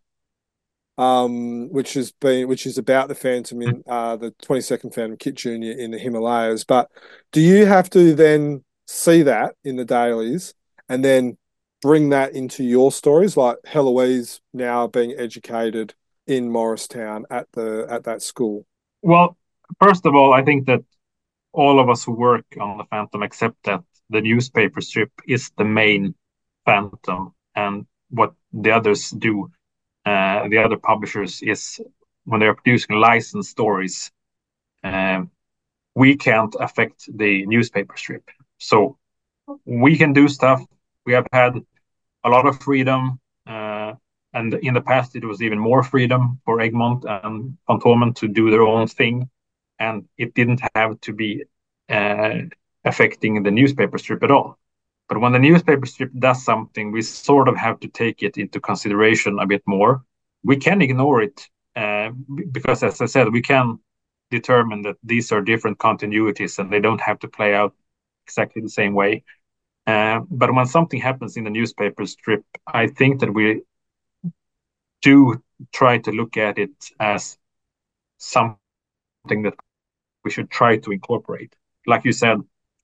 which is about the Phantom in the 22nd Phantom Kit Jr. in the Himalayas. But do you have to then see that in the dailies and then bring that into your stories, like Heloise now being educated in Morristown at that school? Well, first of all, I think that all of us who work on the Phantom accept that the newspaper strip is the main Phantom, and what the others do, the other publishers, is when they're producing licensed stories, um, we can't affect the newspaper strip. So we can do stuff. We have had a lot of freedom, and in the past it was even more freedom for Egmont and Fantomen to do their own thing, and it didn't have to be uh, affecting the newspaper strip at all. But when the newspaper strip does something, we sort of have to take it into consideration a bit more. We can ignore it because, as I said, we can determine that these are different continuities and they don't have to play out exactly the same way. But when something happens in the newspaper strip, I think that we do try to look at it as something that we should try to incorporate. Like you said,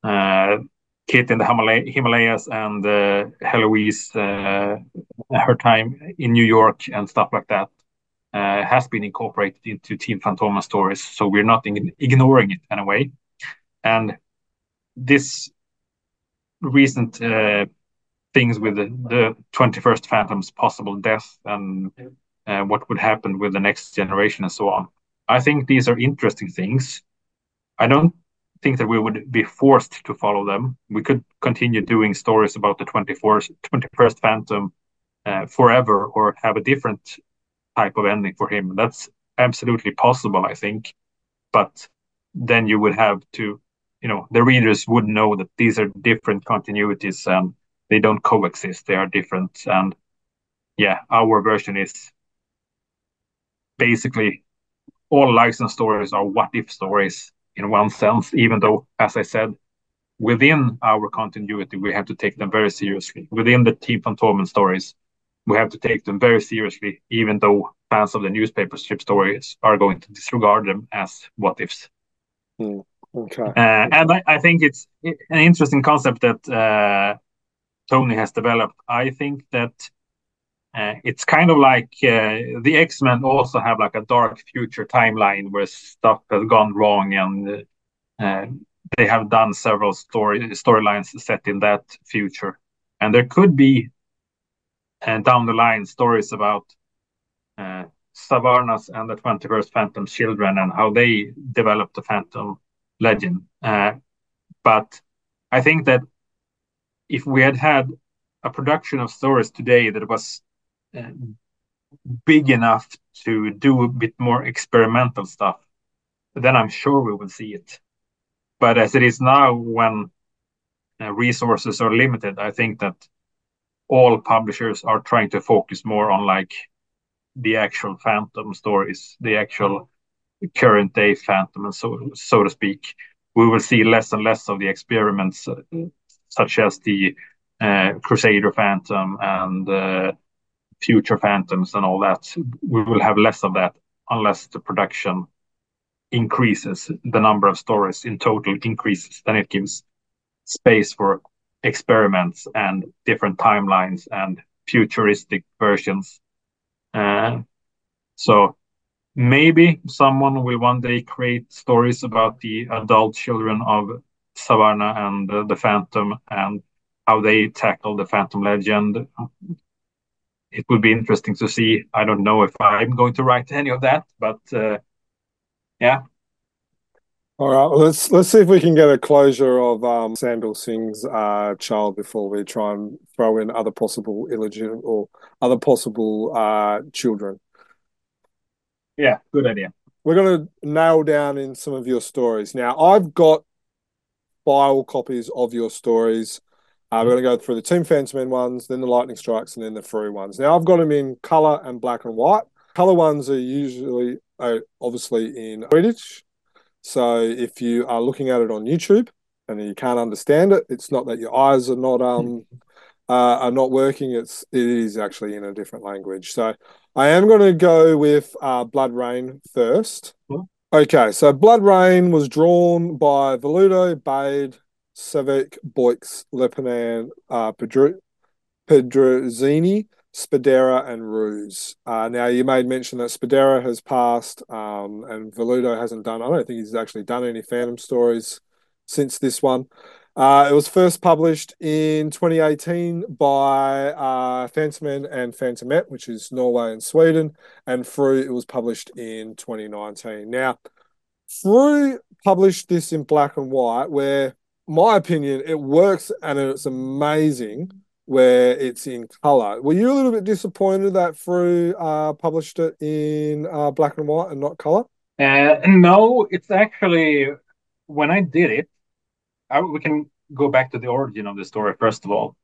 Kit in the Himalayas and Heloise, her time in New York and stuff like that, has been incorporated into Team Fantomen stories. So we're not ignoring it in a way. And this recent things with the 21st Phantom's possible death and what would happen with the next generation and so on. I think these are interesting things. I don't think that we would be forced to follow them. We could continue doing stories about the 21st Phantom forever, or have a different type of ending for him. That's absolutely possible, I think. But then you would have to, the readers would know that these are different continuities and they don't coexist. They are different. And yeah, our version is basically all licensed stories are what if stories in one sense, even though, as I said, within our continuity, we have to take them very seriously. Within the Team Fantomen stories, we have to take them very seriously, even though fans of the newspaper strip stories are going to disregard them as what ifs. Okay. And I think it's an interesting concept that Tony has developed. I think that It's kind of like the X-Men also have like a dark future timeline where stuff has gone wrong, and they have done several storylines set in that future. And there could be down the line stories about Savarnas and the 21st Phantom children and how they developed the Phantom legend. But I think that if we had a production of stories today that was big enough to do a bit more experimental stuff, then I'm sure we will see it. But as it is now, when resources are limited, I think that all publishers are trying to focus more on like the actual Phantom stories, the actual current day Phantom, and so to speak. We will see less and less of the experiments, such as the Crusader Phantom and future Phantoms and all that. We will have less of that unless the production increases, the number of stories in total increases, then it gives space for experiments and different timelines and futuristic versions. So maybe someone will one day create stories about the adult children of Savarna and the Phantom and how they tackle the Phantom legend. It would be interesting to see. I don't know if I'm going to write any of that, but yeah. All right, let's see if we can get a closure of Sandal Singh's child before we try and throw in other possible illegitimate or other possible children. Yeah, good idea. We're going to nail down in some of your stories. Now, I've got file copies of your stories. We're going to go through the Team Phantom ones, then the Lightning Strikes, and then the Furu ones. Now, I've got them in color and black and white. Color ones are usually, obviously, in Swedish. So if you are looking at it on YouTube and you can't understand it, it's not that your eyes are not working. It is actually in a different language. So I am going to go with Blood Rain first. Okay, so Blood Rain was drawn by Veludo, Bade, Savic, Boix, Lepanan, Pedrozzini, Spadera, and Ruse. Now, you made mention that Spadera has passed and Veludo hasn't done. I don't think he's actually done any Phantom stories since this one. It was first published in 2018 by Phantomen and Phantomette, which is Norway and Sweden, and Fru, it was published in 2019. Now, Fru published this in black and white, where, my opinion, it works and it's amazing where it's in color. Were you a little bit disappointed that Fru published it in black and white and not color? No, it's actually, when I did it, we can go back to the origin of the story first of all.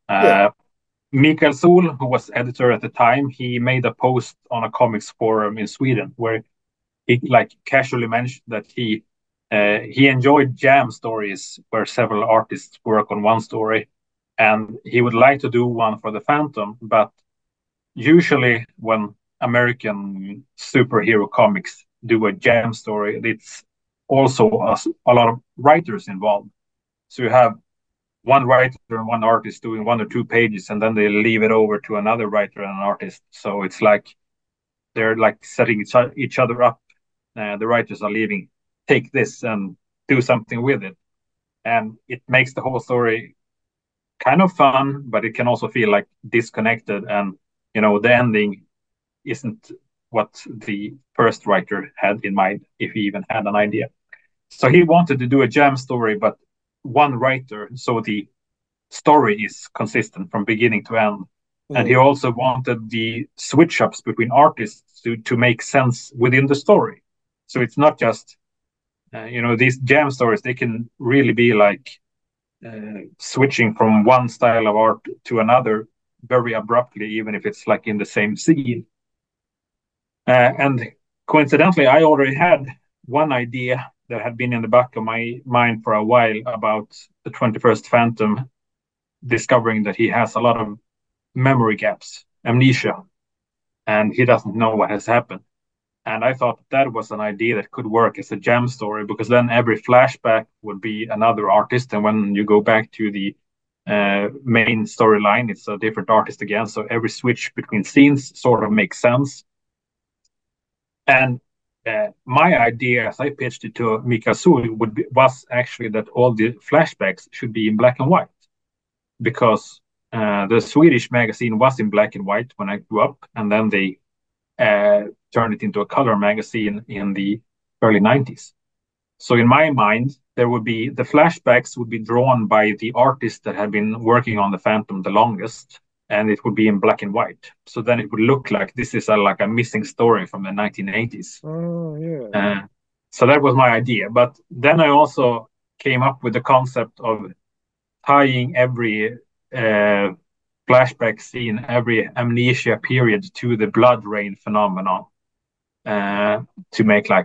Mikael Sol, who was editor at the time, he made a post on a comics forum in Sweden where he like casually mentioned that he enjoyed jam stories where several artists work on one story, and he would like to do one for the Phantom. But usually, when American superhero comics do a jam story, it's also a lot of writers involved. So you have one writer and one artist doing 1 or 2 pages, and then they leave it over to another writer and an artist. So it's like they're like setting each other up. The writers are leaving, take this and do something with it. And it makes the whole story kind of fun, but it can also feel like disconnected. And, the ending isn't what the first writer had in mind, if he even had an idea. So he wanted to do a jam story, but one writer, so the story is consistent from beginning to end. And he also wanted the switch ups between artists to make sense within the story. So it's not just, these jam stories, they can really be like switching from one style of art to another very abruptly, even if it's like in the same scene. And coincidentally, I already had one idea that had been in the back of my mind for a while about the 21st Phantom discovering that he has a lot of memory gaps, amnesia, and he doesn't know what has happened. And I thought that was an idea that could work as a jam story, because then every flashback would be another artist. And when you go back to the main storyline. It's a different artist again, so every switch between scenes sort of makes sense. And my idea, as I pitched it to Mika Sui, was actually that all the flashbacks should be in black and white, because the Swedish magazine was in black and white when I grew up, and then they turned it into a color magazine in the early 90s. So in my mind, there would be the flashbacks would be drawn by the artist that had been working on the Phantom the longest, and it would be in black and white. So then it would look like this is like a missing story from the 1980s. Oh, yeah. So that was my idea. But then I also came up with the concept of tying every flashback scene, every amnesia period to the blood rain phenomenon, to make like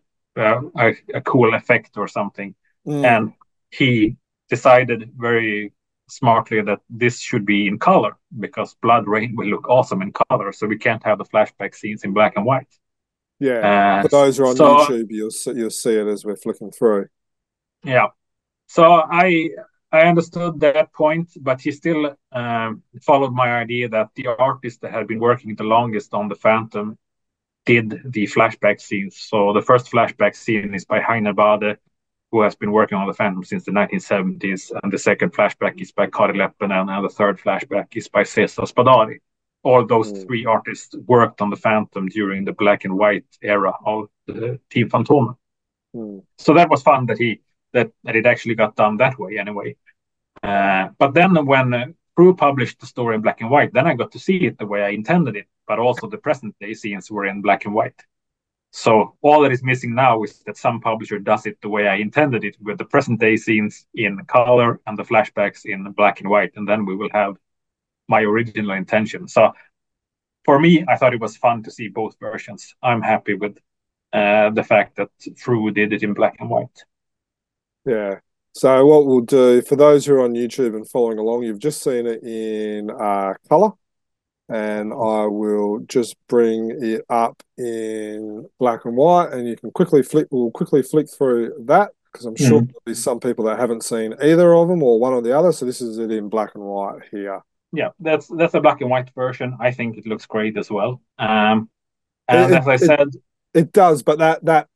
a cool effect or something. And he decided very smartly that this should be in color, because blood rain will look awesome in color. So we can't have the flashback scenes in black and white. Yeah. For those who are on YouTube, you'll see it as we're flicking through. Yeah. So I understood that point, but he still followed my idea that the artist that had been working the longest on the Phantom did the flashback scenes. So the first flashback scene is by Heiner Bade, who has been working on the Phantom since the 1970s, and the second flashback is by Kari Leppänen, and the third flashback is by Cesar Spadari. All those three artists worked on the Phantom during the black and white era of the Team Fantomen. So that was fun that it actually got done that way anyway. But then when Prue published the story in black and white, then I got to see it the way I intended it, but also the present day scenes were in black and white. So all that is missing now is that some publisher does it the way I intended it, with the present day scenes in color and the flashbacks in black and white, and then we will have my original intention. So for me, I thought it was fun to see both versions. I'm happy with the fact that Prue did it in black and white. Yeah. So what we'll do, for those who are on YouTube and following along, you've just seen it in color, and I will just bring it up in black and white, and you can we'll quickly flick through that, because I'm sure there'll be some people that haven't seen either of them or one or the other. So this is it in black and white here. Yeah, that's a black and white version. I think it looks great as well. And as I said, it does, but that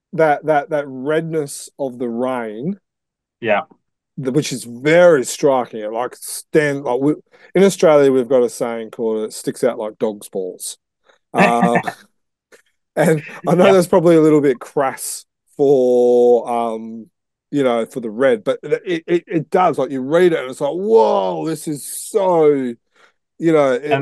redness of the rain, yeah, which is very striking. In Australia, we've got a saying called "it sticks out like dog's balls," and I know that's probably a little bit crass for for the red, but it does. Like, you read it and it's like, whoa, this is so, and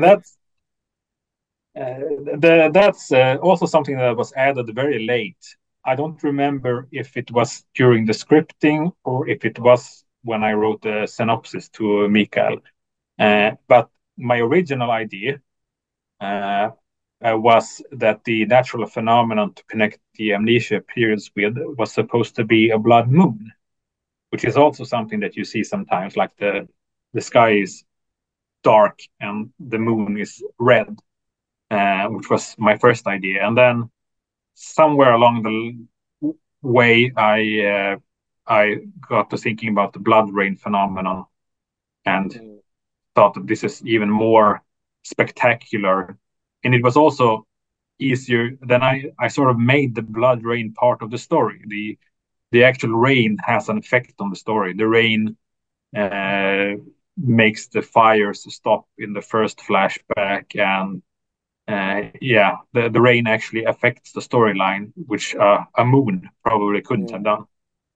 that's also something that was added very late. I don't remember if it was during the scripting or if it was when I wrote the synopsis to Mikael. But my original idea was that the natural phenomenon to connect the amnesia periods with was supposed to be a blood moon, which is also something that you see sometimes, like the sky is dark and the moon is red, which was my first idea. And then somewhere along the way, I got to thinking about the blood rain phenomenon and thought that this is even more spectacular. And it was also easier. Then I sort of made the blood rain part of the story. The actual rain has an effect on the story. The rain makes the fires stop in the first flashback, and the rain actually affects the storyline, which a moon probably couldn't have done.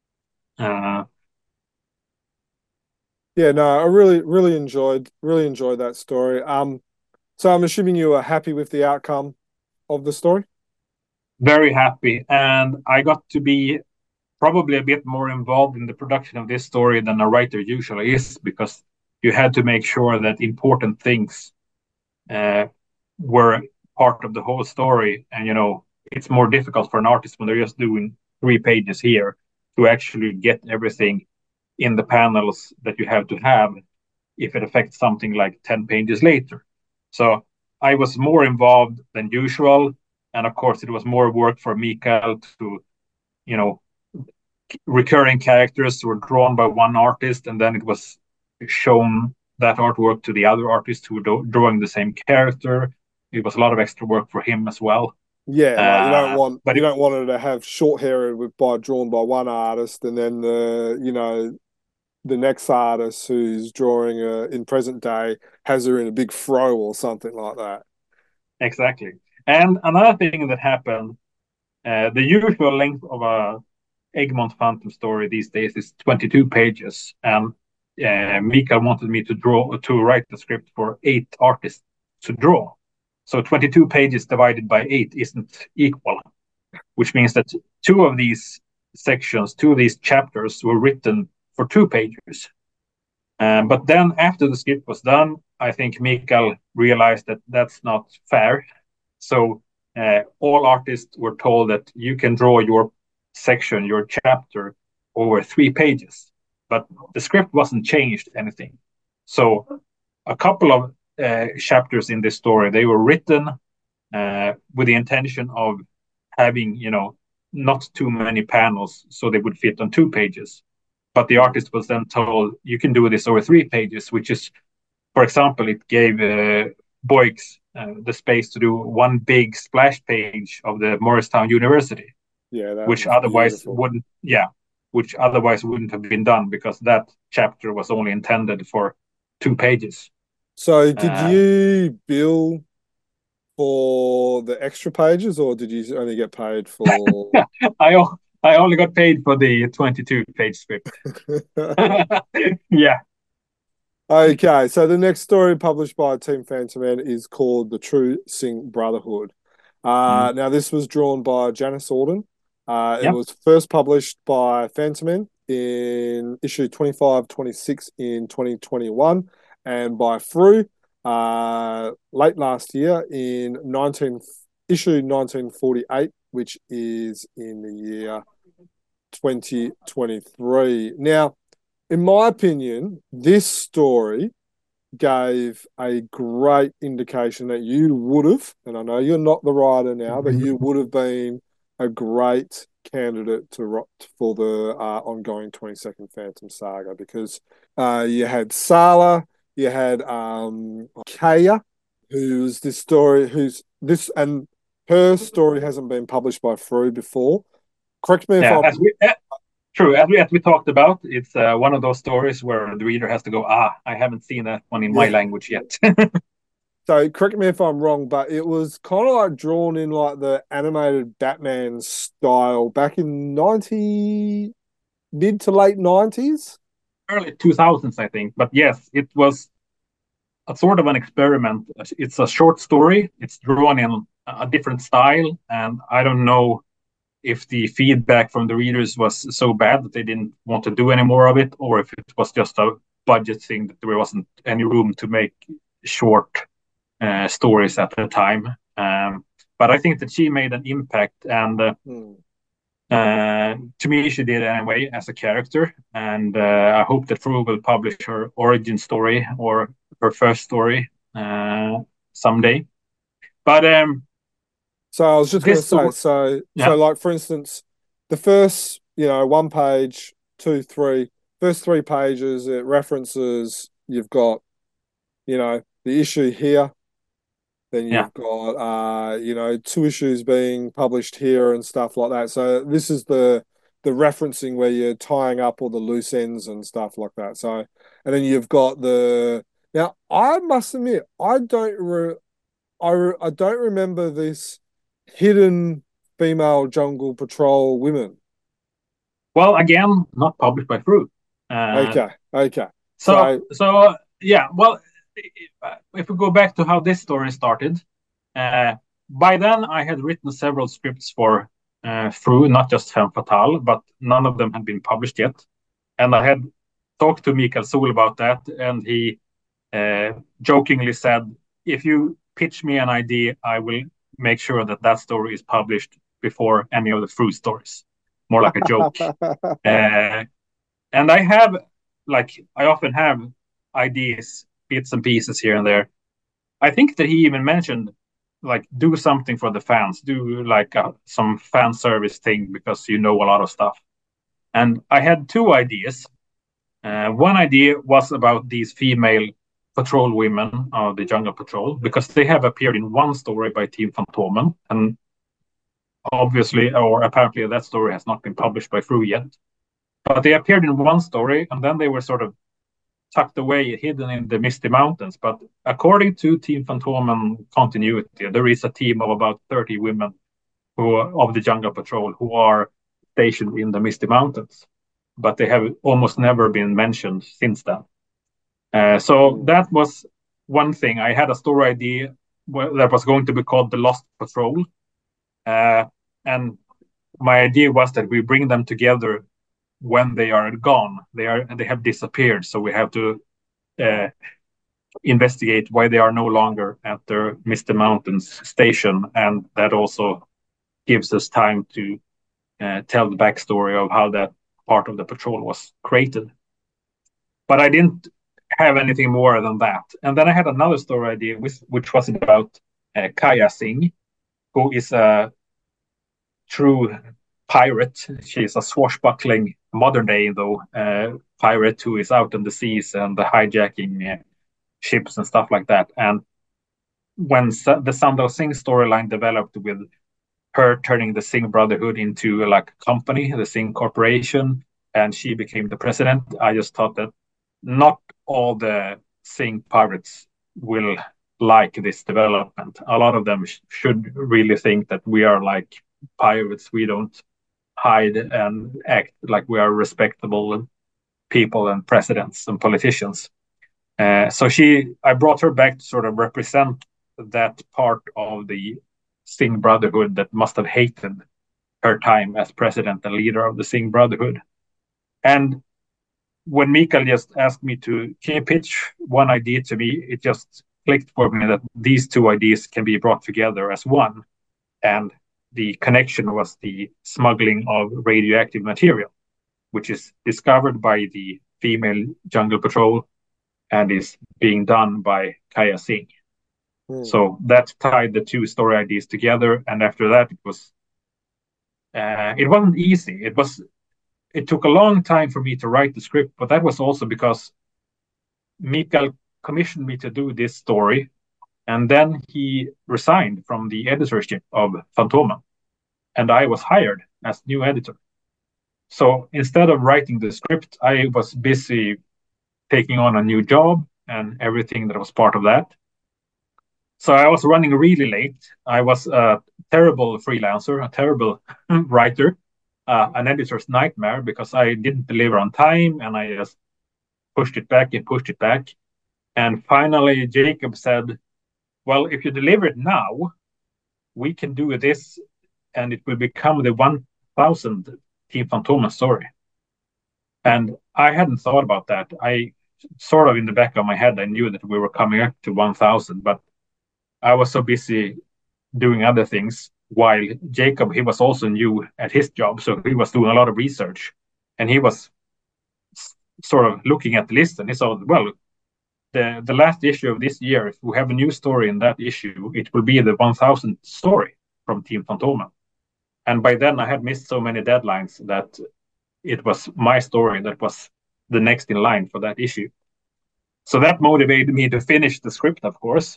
Yeah, no, I really enjoyed that story. So I'm assuming you are happy with the outcome of the story? Very happy, and I got to be probably a bit more involved in the production of this story than a writer usually is, because you had to make sure that important things were part of the whole story. And it's more difficult for an artist when they're just doing 3 pages here to actually get everything in the panels that you have to have if it affects something like 10 pages later. So I was more involved than usual, and of course it was more work for Mikael to, recurring characters were drawn by one artist, and then it was shown that artwork to the other artists who were drawing the same character. It was a lot of extra work for him as well. Yeah, like But you don't want it to have short hair drawn by one artist, and then the next artist who's drawing in present day has her in a big fro or something like that. exactly. And another thing that happened, the usual length of a Egmont Phantom story these days is 22 pages, and Mikael wanted me to write the script for 8 artists to draw. So 22 pages divided by 8 isn't equal, which means that two of these chapters were written for 2 pages. But then after the script was done, I think Mikael realized that that's not fair. So all artists were told that you can draw your section, your chapter, over 3 pages, but the script wasn't changed anything. So a couple of chapters in this story, they were written with the intention of having, not too many panels, so they would fit on 2 pages. But the artist was then told, you can do this over 3 pages, which is, for example, it gave Boix the space to do one big splash page of the Morristown University, Yeah, that which was otherwise beautiful. wouldn't have been done because that chapter was only intended for 2 pages. So, did Uh, you bill for the extra pages, or did you only get paid for? I I only got paid for the 22-page script. Yeah. Okay, so the next story published by Team Fantomen is called The True Sing Brotherhood. Mm. Now, this was drawn by Janice Auden. It Yeah. was first published by Fantomen in issue 25-26 in 2021 and by Frew late last year in issue 1948, which is in the year 2023. Now, in my opinion, this story gave a great indication that you would have, and I know you're not the writer now, but you would have been a great candidate for the ongoing 22nd Phantom Saga because you had Sala, you had Kaya, and her story hasn't been published by Frew before. Correct me if Yeah. I'm True. As we talked about, it's one of those stories where the reader has to go, I haven't seen that one in my yeah. language yet. So correct me if I'm wrong, but it was kind of like drawn in like the animated Batman style back in 90 mid to late 90s. Early 2000s, I think. But yes, it was a sort of an experiment. It's a short story. It's drawn in a different style, and I don't know if the feedback from the readers was so bad that they didn't want to do any more of it, or if it was just a budget thing that there wasn't any room to make short stories at the time. But I think that she made an impact, and to me, she did anyway as a character. And I hope that Frew will publish her origin story or her first story someday. But So I was just going to this say, story, so yeah, like for instance, the first, one page, two, three, first 3 pages, it references you've got, the issue here. Then yeah, you've got 2 issues being published here and stuff like that. So this is the referencing where you're tying up all the loose ends and stuff like that. So and then you've got now I must admit I don't remember this hidden female jungle patrol women. well, again, not published by Frew. Uh, Okay, okay. so, So so yeah, well, if we go back to how this story started, by then I had written several scripts for Frew, not just Femme Fatale, but none of them had been published yet. And I had talked to Mikael Sol about that, and he jokingly said, "If you pitch me an idea, I will make sure that that story is published before any of the Frew stories." More like a joke. Uh, and I often have ideas, bits and pieces here and there. I think that he even mentioned, like, do something for the fans, do like some fan service thing because you know a lot of stuff. And I had 2 ideas. One idea was about these female patrol women of the Jungle Patrol, because they have appeared in one story by Team Fantomen, and obviously, or apparently, that story has not been published by Fru yet. But they appeared in one story, and then they were sort of tucked away, hidden in the Misty Mountains. But according to Team Fantomen continuity, there is a team of about 30 women of the Jungle Patrol who are stationed in the Misty Mountains, but they have almost never been mentioned since then. So that was one thing. I had a story idea that was going to be called The Lost Patrol. And my idea was that we bring them together when they are gone. They have disappeared, so we have to investigate why they are no longer at their Misty Mountains station, and that also gives us time to tell the backstory of how that part of the patrol was created. But I didn't have anything more than that. And then I had another story idea, which was about Kaya Singh, who is a true pirate. She's a swashbuckling, modern day though, pirate who is out on the seas and hijacking ships and stuff like that. And when the Sandal Singh storyline developed with her turning the Singh Brotherhood into like a company, the Singh Corporation, and she became the president, I just thought that not all the Singh pirates will like this development. A lot of them should really think that we are like pirates. We don't hide and act like we are respectable people and presidents and politicians. So I brought her back to sort of represent that part of the Singh Brotherhood that must have hated her time as president and leader of the Singh Brotherhood. And when Mikael just asked me can you pitch one idea to me, it just clicked for me that these two ideas can be brought together as one. And the connection was the smuggling of radioactive material, which is discovered by the female Jungle Patrol and is being done by Kaya Singh. So that tied the two story ideas together. And after that, it wasn't easy. It took a long time for me to write the script, but that was also because Mikael commissioned me to do this story, and then he resigned from the editorship of Fantomen, and I was hired as new editor. So instead of writing the script, I was busy taking on a new job and everything that was part of that. So I was running really late. I was a terrible freelancer, a terrible writer, an editor's nightmare, because I didn't deliver on time and I just pushed it back and pushed it back. And finally, Jacob said, well, if you deliver it now, we can do this and it will become the 1000th Team Fantomen story. And I hadn't thought about that. I sort of in the back of my head, I knew that we were coming up to 1000, but I was so busy doing other things, while Jacob, he was also new at his job, so he was doing a lot of research, and he was sort of looking at the list, and he saw, well, the last issue of this year, if we have a new story in that issue, it will be the 1000th story from Team Fantomen. And by then I had missed so many deadlines that it was my story that was the next in line for that issue. So that motivated me to finish the script, of course.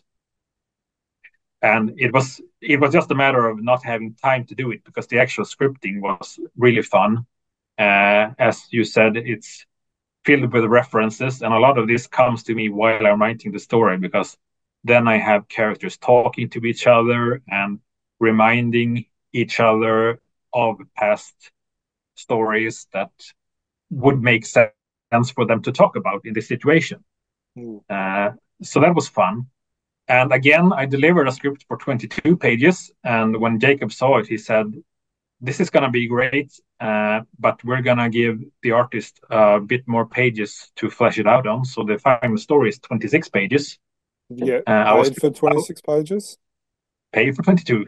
And it was just a matter of not having time to do it, because the actual scripting was really fun. As you said, it's filled with references, and a lot of this comes to me while I'm writing the story, because then I have characters talking to each other and reminding each other of past stories that would make sense for them to talk about in this situation. So that was fun. And again, I delivered a script for 22 pages. And when Jacob saw it, he said, this is going to be great, but we're going to give the artist a bit more pages to flesh it out on. So the final story is 26 pages. Yeah, paid for 26 pages? Paid for 22.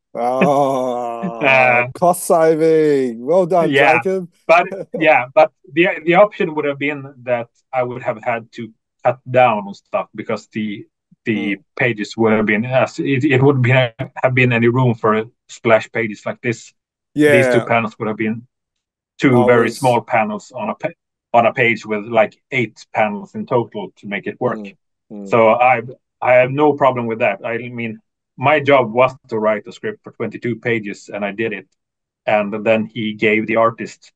Cost saving. Well done, yeah, Jacob. but the option would have been that I would have had to cut down on stuff, because the pages would have been it wouldn't have been any room for splash pages like this. Yeah, these two panels would have been two very small panels on on a page with like 8 panels in total to make it work. Mm. So I have no problem with that. I mean, my job was to write a script for 22 pages, and I did it. And then he gave the artist,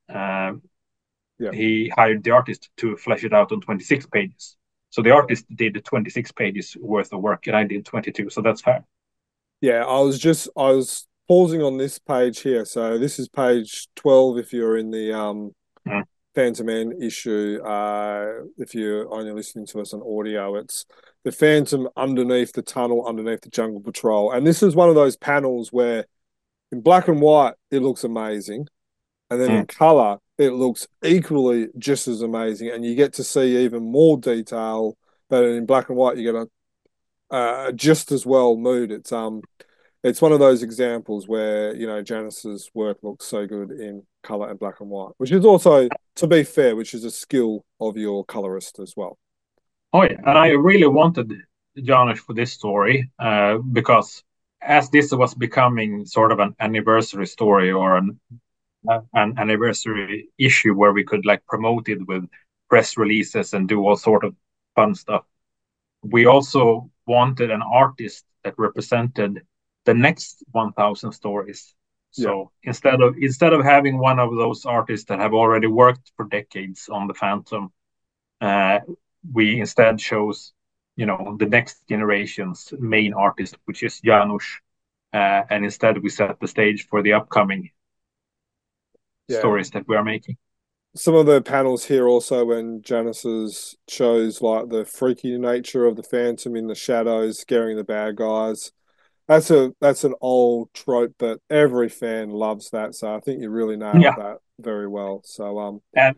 he hired the artist to flesh it out on 26 pages. So the artist did 26 pages worth of work, and I did 22. So that's fair. Yeah, I was pausing on this page here. So this is page 12 if you're in the Phantom Man issue. If you're only listening to us on audio, it's the Phantom underneath the tunnel, underneath the Jungle Patrol. And this is one of those panels where in black and white, it looks amazing. And then in color, it looks equally just as amazing. And you get to see even more detail. But in black and white, you get a just as well mood. It's one of those examples where, you know, Janice's work looks so good in color and black and white, which is also, to be fair, which is a skill of your colorist as well. Oh yeah, and I really wanted Janusz for this story because as this was becoming sort of an anniversary story or an anniversary issue where we could like promote it with press releases and do all sort of fun stuff, we also wanted an artist that represented the next 1,000 stories. So instead of having one of those artists that have already worked for decades on the Phantom, we instead chose, you know, the next generation's main artist, which is Janusz, and instead we set the stage for the upcoming stories that we are making. Some of the panels here also when Janice's shows like the freaky nature of the Phantom in the shadows scaring the bad guys. That's an old trope, but every fan loves that. So I think you really nailed that very well. So and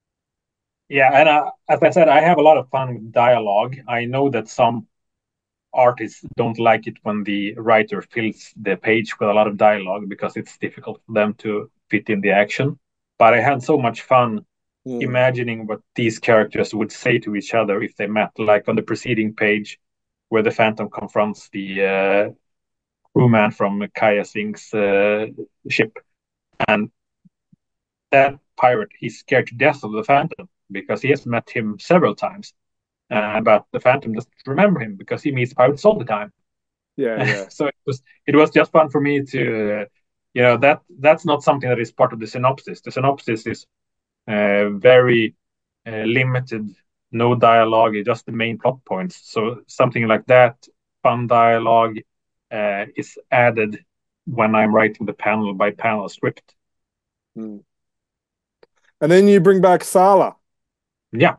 as I said, I have a lot of fun with dialogue. I know that some artists don't like it when the writer fills the page with a lot of dialogue because it's difficult for them to fit in the action. But I had so much fun imagining what these characters would say to each other if they met, like on the preceding page where the Phantom confronts the crewman from Kaya Singh's ship. And that pirate, he's scared to death of the Phantom because he has met him several times. But the Phantom doesn't remember him because he meets pirates all the time. Yeah. So it was just fun for me to, you know, that's not something that is part of the synopsis. The synopsis is very limited, no dialogue, just the main plot points. So something like that, fun dialogue, is added when I'm writing the panel by panel script. And then you bring back Salah. Yeah.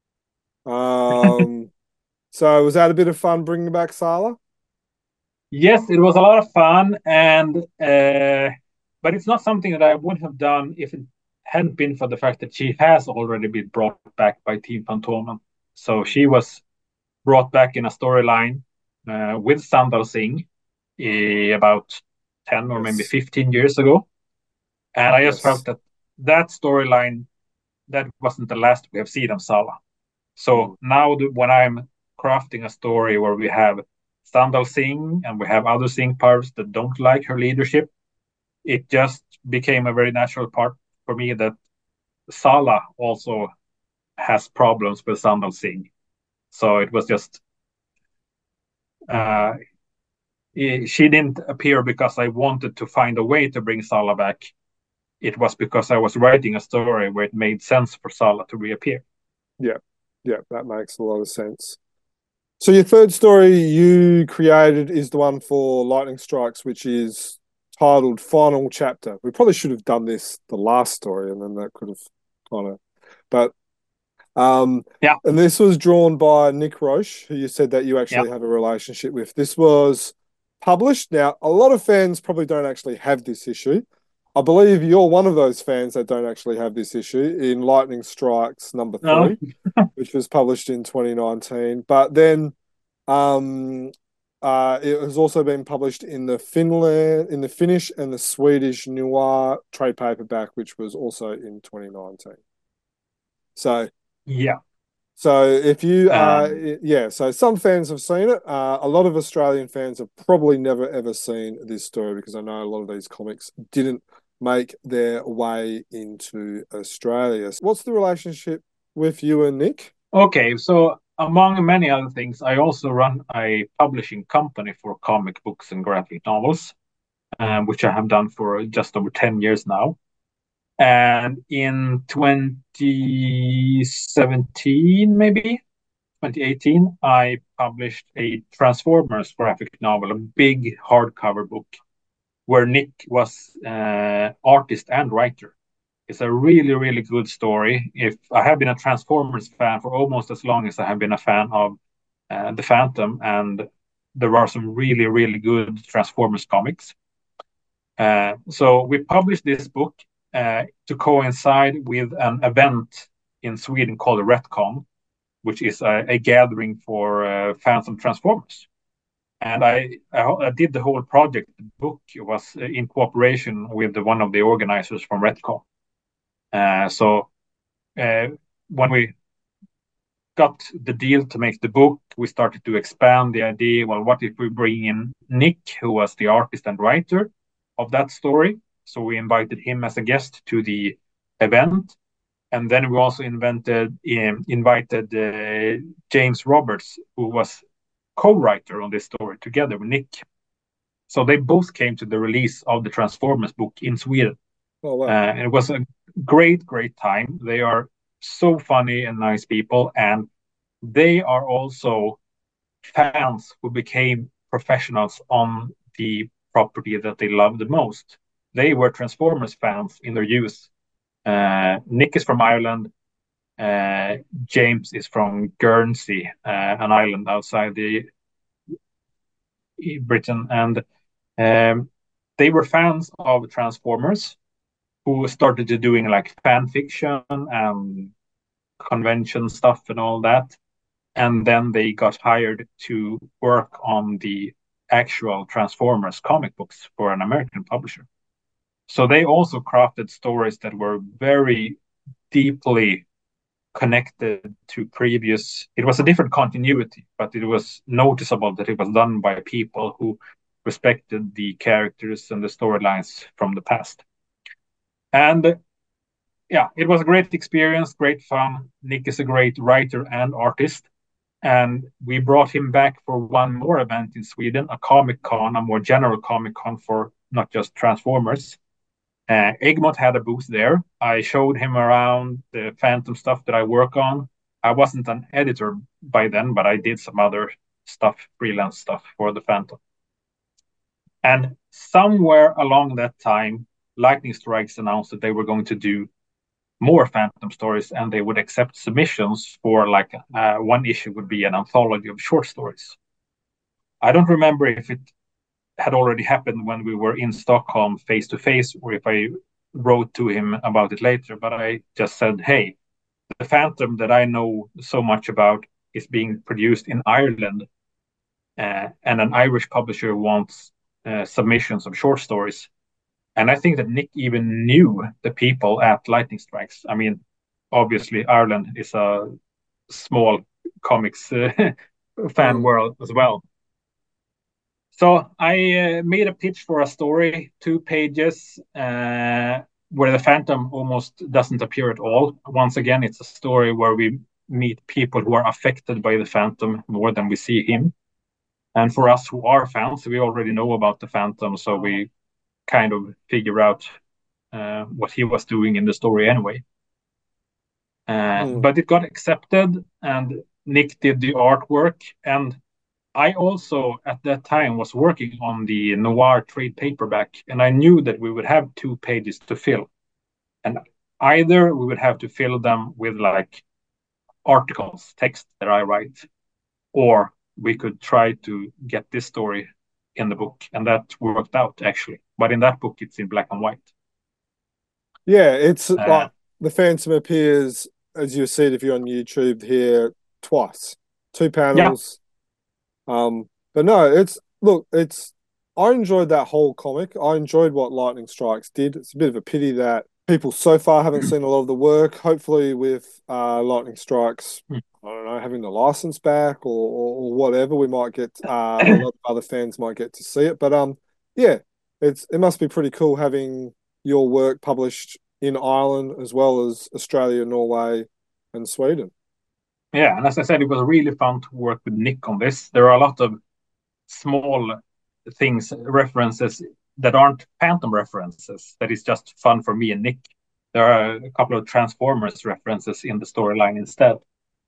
So was that a bit of fun bringing back Salah? Yes, it was a lot of fun, and but it's not something that I would have done if it hadn't been for the fact that she has already been brought back by Team Fantomen. So she was brought back in a storyline with Sandal Singh about 10 or maybe 15 years ago. And I just felt that storyline, that wasn't the last we have seen of Salah. So now when I'm crafting a story where we have Sandal Singh and we have other Singh parts that don't like her leadership, it just became a very natural part for me that Salah also has problems with Sandal Singh. So it was just she didn't appear because I wanted to find a way to bring Salah back. It was because I was writing a story where it made sense for Salah to reappear. Yeah, that makes a lot of sense. So your third story you created is the one for Lightning Strikes, which is titled Final Chapter. We probably should have done this the last story, and then that could have kind of, but and this was drawn by Nick Roche, who you said that you actually have a relationship with. This was published. Now, a lot of fans probably don't actually have this issue. I believe you're one of those fans that don't actually have this issue in Lightning Strikes number 3, which was published in 2019. But then it has also been published in the Finnish and the Swedish Noir trade paperback, which was also in 2019. So So if you so some fans have seen it. A lot of Australian fans have probably never ever seen this story because I know a lot of these comics didn't make their way into Australia. So what's the relationship with you and Nick? Okay, so among many other things, I also run a publishing company for comic books and graphic novels, which I have done for just over 10 years now. And in 2017, maybe 2018, I published a Transformers graphic novel, a big hardcover book, where Nick was artist and writer. It's a really, really good story. If I have been a Transformers fan for almost as long as I have been a fan of the Phantom, and there are some really, really good Transformers comics. So we published this book to coincide with an event in Sweden called Retcon, which is a gathering for fans of Transformers. And I did the whole project. The book was in cooperation with one of the organizers from Retcon. So when we got the deal to make the book, we started to expand the idea. Well, what if we bring in Nick, who was the artist and writer of that story? So we invited him as a guest to the event. And then we also invited James Roberts, who was co-writer on this story together with Nick. So they both came to the release of the Transformers book in Sweden. Oh, wow. And it was a great, great time. They are so funny and nice people. And they are also fans who became professionals on the property that they love the most. They were Transformers fans in their youth. Nick is from Ireland. James is from Guernsey, an island outside the Britain, and they were fans of Transformers who started to doing like fan fiction and convention stuff and all that. And then they got hired to work on the actual Transformers comic books for an American publisher. So they also crafted stories that were very deeply connected to previous. It was a different continuity, but it was noticeable that it was done by people who respected the characters and the storylines from the past. And yeah, it was a great experience, great fun. Nick is a great writer and artist. And we brought him back for one more event in Sweden, a Comic Con, a more general Comic Con for not just Transformers. Egmont had a booth there. I showed him around the Phantom stuff that I work on. I wasn't an editor by then, but I did some other stuff, freelance stuff for the Phantom. And somewhere along that time, Lightning Strikes announced that they were going to do more Phantom stories, and they would accept submissions for like one issue would be an anthology of short stories. I don't remember if it had already happened when we were in Stockholm face to face, or if I wrote to him about it later. But I just said, hey, the Phantom that I know so much about is being produced in Ireland, and an Irish publisher wants submissions of short stories. And I think that Nick even knew the people at Lightning Strikes. I mean, obviously, Ireland is a small comics fan world as well. So I made a pitch for a story, 2 pages, where the Phantom almost doesn't appear at all. Once again, it's a story where we meet people who are affected by the Phantom more than we see him. And for us who are fans, we already know about the Phantom, so we kind of figure out what he was doing in the story anyway. But it got accepted, and Nick did the artwork. And I also, at that time, was working on the Noir trade paperback, and I knew that we would have 2 pages to fill. And either we would have to fill them with like articles, text that I write, or we could try to get this story in the book. And that worked out, actually. But in that book, it's in black and white. Yeah, it's like the Phantom appears, as you said, if you're on YouTube here, twice, 2 panels. Yeah. But no, I enjoyed that whole comic. I enjoyed what Lightning Strikes did. It's a bit of a pity that people so far haven't seen a lot of the work. Hopefully with Lightning Strikes, I don't know, having the license back or whatever, we might get a lot of other fans might get to see it. But yeah, it must be pretty cool having your work published in Ireland as well as Australia, Norway, and Sweden. Yeah, and as I said, it was really fun to work with Nick on this. There are a lot of small things, references that aren't Phantom references. That is just fun for me and Nick. There are a couple of Transformers references in the storyline instead.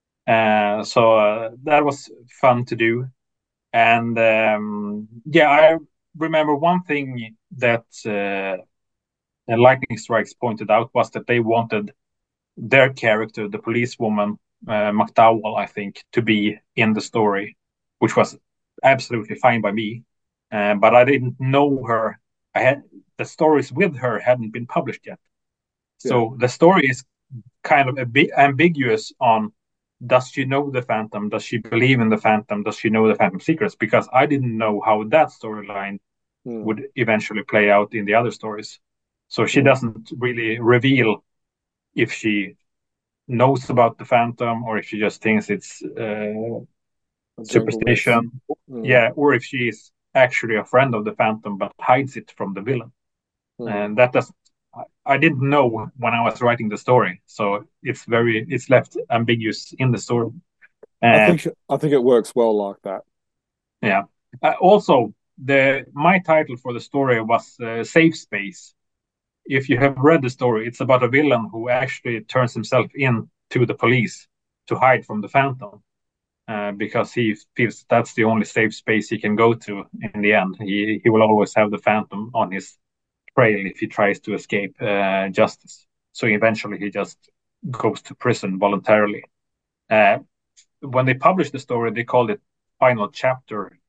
So that was fun to do. And yeah, I remember one thing that Lightning Strikes pointed out was that they wanted their character, the policewoman, McDowell, I think, to be in the story, which was absolutely fine by me. But I didn't know her. I had the stories with her hadn't been published yet, so the story is kind of a bit ambiguous on, does she know the Phantom? Does she believe in the Phantom? Does she know the Phantom secrets? Because I didn't know how that storyline would eventually play out in the other stories. So she doesn't really reveal if she knows about the Phantom or if she just thinks it's superstition. Yeah, or if she is actually a friend of the Phantom but hides it from the villain. And that doesn't. I didn't know when I was writing the story, so it's left ambiguous in the story. I think it works well like that. Yeah. Also, my title for the story was Safe Space. If you have read the story, it's about a villain who actually turns himself in to the police to hide from the Phantom, because he feels that's the only safe space he can go to in the end. He will always have the Phantom on his trail if he tries to escape justice. So eventually he just goes to prison voluntarily. When they published the story, they called it Final Chapter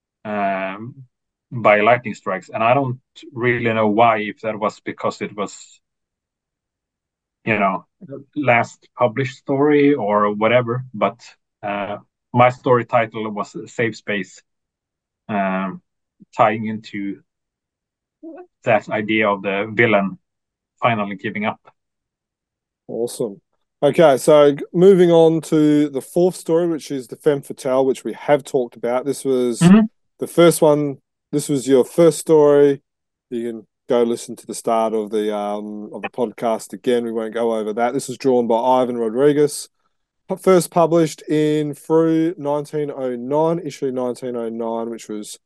by Lightning Strikes, and I don't really know why, if that was because it was, last published story or whatever, but my story title was Safe Space, tying into that idea of the villain finally giving up. Awesome. Okay, so moving on to the fourth story, which is the Femme Fatale, which we have talked about. This was the first one. This was your first story. You can go listen to the start of the podcast again. We won't go over that. This was drawn by Ivan Rodriguez. First published in Frew 1909, issue 1909, which was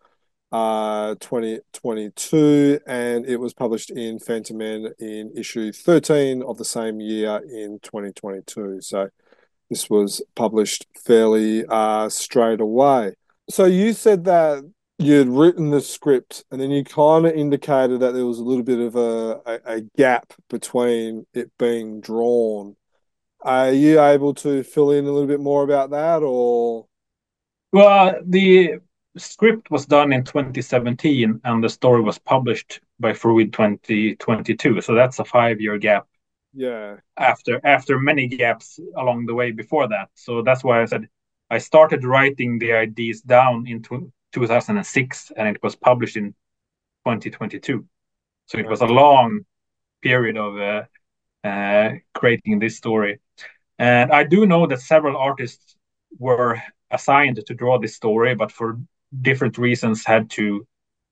2022, and it was published in Phantom Man in issue 13 of the same year in 2022. So this was published fairly straight away. So you said that you'd written the script and then you kind of indicated that there was a little bit of a gap between it being drawn. Are you able to fill in a little bit more about that, or? Well, the script was done in 2017 and the story was published by Frew in 2022. So that's a 5-year gap. Yeah. After many gaps along the way before that. So that's why I said I started writing the ideas down in 2006 and it was published in 2022. So it was a long period of creating this story. And I do know that several artists were assigned to draw this story, but for different reasons had to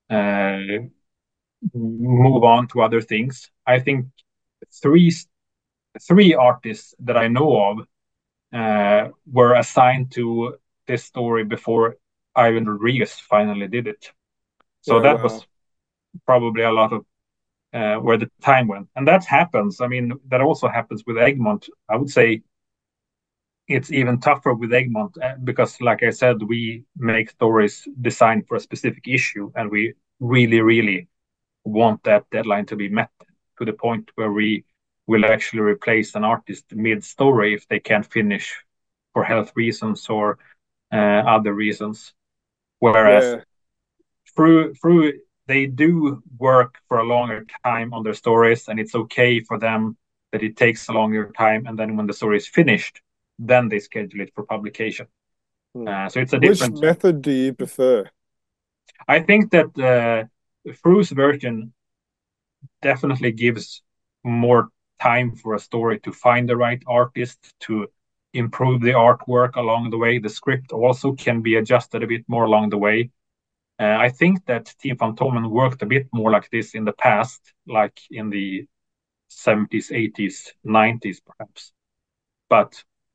move on to other things. I think three artists that I know of were assigned to this story before Ivan Rodriguez finally did it. So that was probably a lot of where the time went. And that happens. I mean, that also happens with Egmont. I would say it's even tougher with Egmont because, like I said, we make stories designed for a specific issue, and we really, really want that deadline to be met to the point where we will actually replace an artist mid-story if they can't finish for health reasons or other reasons. Whereas through they do work for a longer time on their stories, and it's okay for them that it takes a longer time. And then when the story is finished, then they schedule it for publication. So it's a different. Which method do you prefer? I think that Frew's version definitely gives more time for a story to find the right artist, to improve the artwork along the way. The script also can be adjusted a bit more along the way. I think that Team Fantomen worked a bit more like this in the past, like in the 70s, 80s, 90s, perhaps. But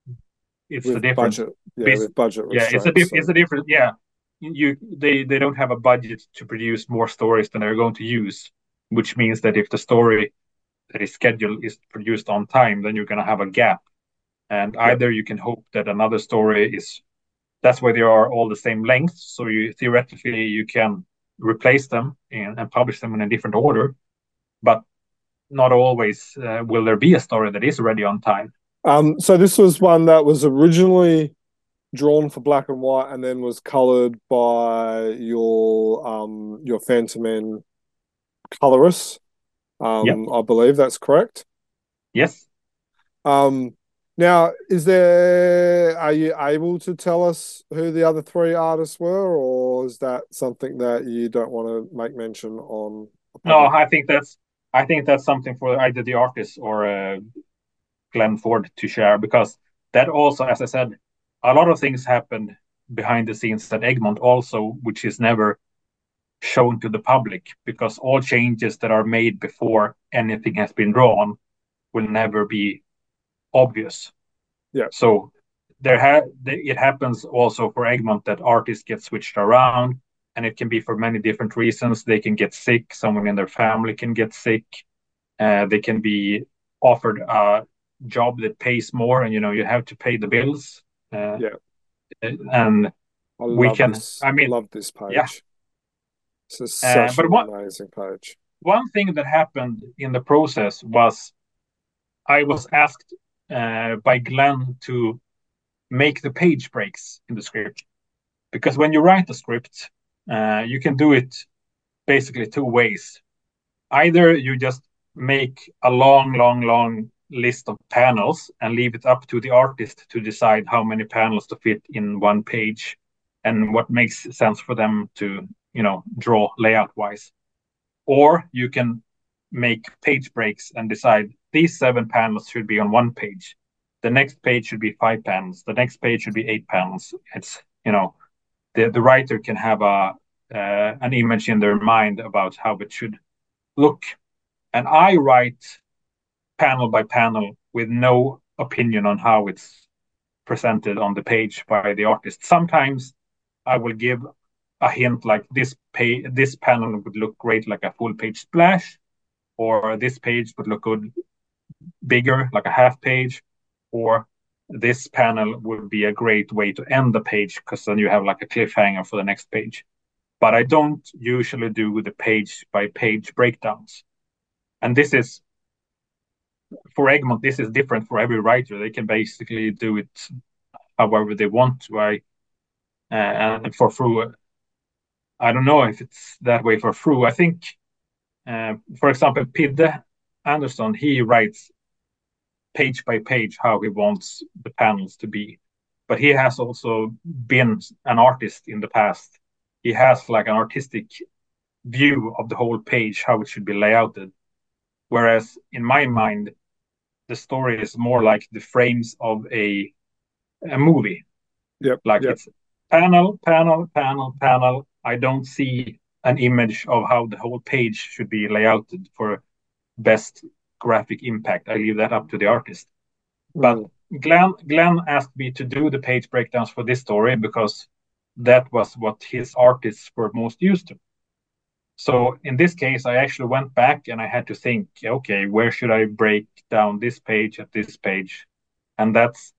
it's the with difference. budget, with budget Yeah, restraints. it's a different. Yeah, they don't have a budget to produce more stories than they're going to use, which means that if the story that is scheduled is produced on time, then you're going to have a gap, and either you can hope that another story is. That's why they are all the same length. So you theoretically you can replace them and publish them in a different order, but not always will there be a story that is ready on time. So this was one that was originally drawn for black and white and then was colored by your Phantom Men colorist. Yep. I believe that's correct. Yes. Now, are you able to tell us who the other three artists were, or is that something that you don't want to make mention on the No, public? I think that's something for either the artist or Glenn Ford to share, because that also, as I said, a lot of things happened behind the scenes at Egmont also, which is never shown to the public, because all changes that are made before anything has been drawn will never be obvious. Yeah. So it happens also for Egmont that artists get switched around, and it can be for many different reasons. They can get sick, someone in their family can get sick, they can be offered a job that pays more, and you have to pay the bills. Yeah. And I we love can, this. I mean, Love this yeah. page. This is such But an amazing page. one thing that happened in the process was I was asked by Glenn to make the page breaks in the script. Because when you write a script, you can do it basically two ways. Either you just make a long, long, long list of panels and leave it up to the artist to decide how many panels to fit in one page and what makes sense for them to, draw layout wise. Or you can make page breaks and decide these 7 panels should be on one page. The next page should be 5 panels. The next page should be 8 panels. It's, the writer can have an image in their mind about how it should look. And I write panel by panel with no opinion on how it's presented on the page by the artist. Sometimes I will give a hint like this panel would look great like a full page splash, or this page would look good bigger like a half page, or this panel would be a great way to end the page because then you have like a cliffhanger for the next page. But I don't usually do the page by page breakdowns. And this is for Egmont, this is different for every writer. They can basically do it however they want to. And for Fru, I don't know if it's that way for Fru. I think, for example, Pidde Anderson, he writes page by page how he wants the panels to be. But he has also been an artist in the past. He has like an artistic view of the whole page, how it should be layouted. Whereas in my mind, the story is more like the frames of a movie. Yep. Like it's panel, panel, panel, panel. I don't see an image of how the whole page should be layouted for best graphic impact. I leave that up to the artist. But Glenn asked me to do the page breakdowns for this story because that was what his artists were most used to. So in this case, I actually went back and I had to think, okay, where should I break down this page at this page? And that's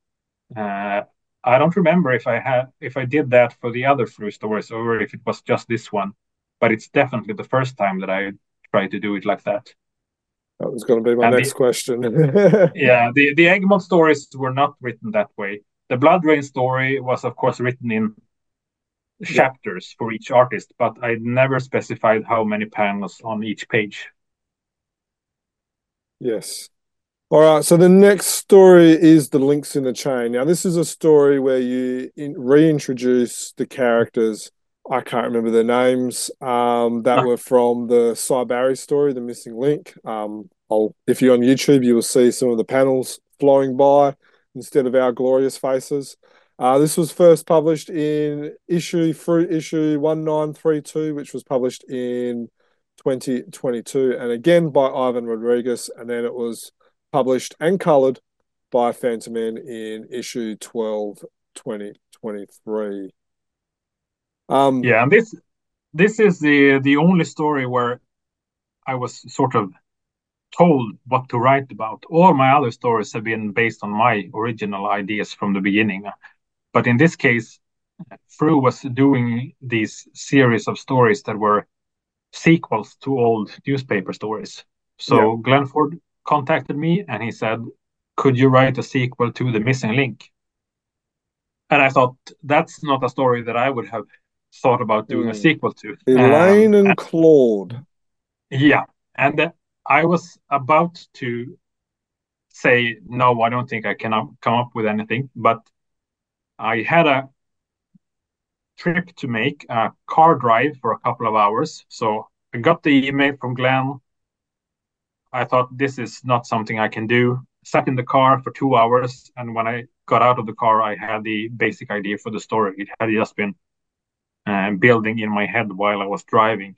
I don't remember if I did that for the other Fru stories or if it was just this one, but it's definitely the first time that I tried to do it like that. That was going to be my next question. Yeah, the Egmont stories were not written that way. The BloodRayne story was, of course, written in chapters for each artist, but I never specified how many panels on each page. Yes. All right. So the next story is the Links in the Chain. Now, this is a story where you reintroduce the characters. I can't remember their names. That were from the Cy Barry story, The Missing Link. If you're on YouTube, you will see some of the panels flying by instead of our glorious faces. This was first published in issue 1932, which was published in 2022, and again by Ivan Rodriguez. And then it was published and coloured by Phantom Man in issue 12, 2023. Yeah, and this is the only story where I was sort of told what to write about. All my other stories have been based on my original ideas from the beginning. But in this case, Fru was doing these series of stories that were sequels to old newspaper stories. So Yeah. Glenford contacted me and he said, "Could you write a sequel to The Missing Link?" And I thought that's not a story that I would have thought about doing a sequel to. Elaine and Claude. Yeah, and I was about to say no, I don't think I can come up with anything, but I had a trip to make, a car drive for a couple of hours. So I got the email from Glenn. I thought this is not something I can do. Sat in the car for 2 hours, and when I got out of the car, I had the basic idea for the story. It had just been building in my head while I was driving.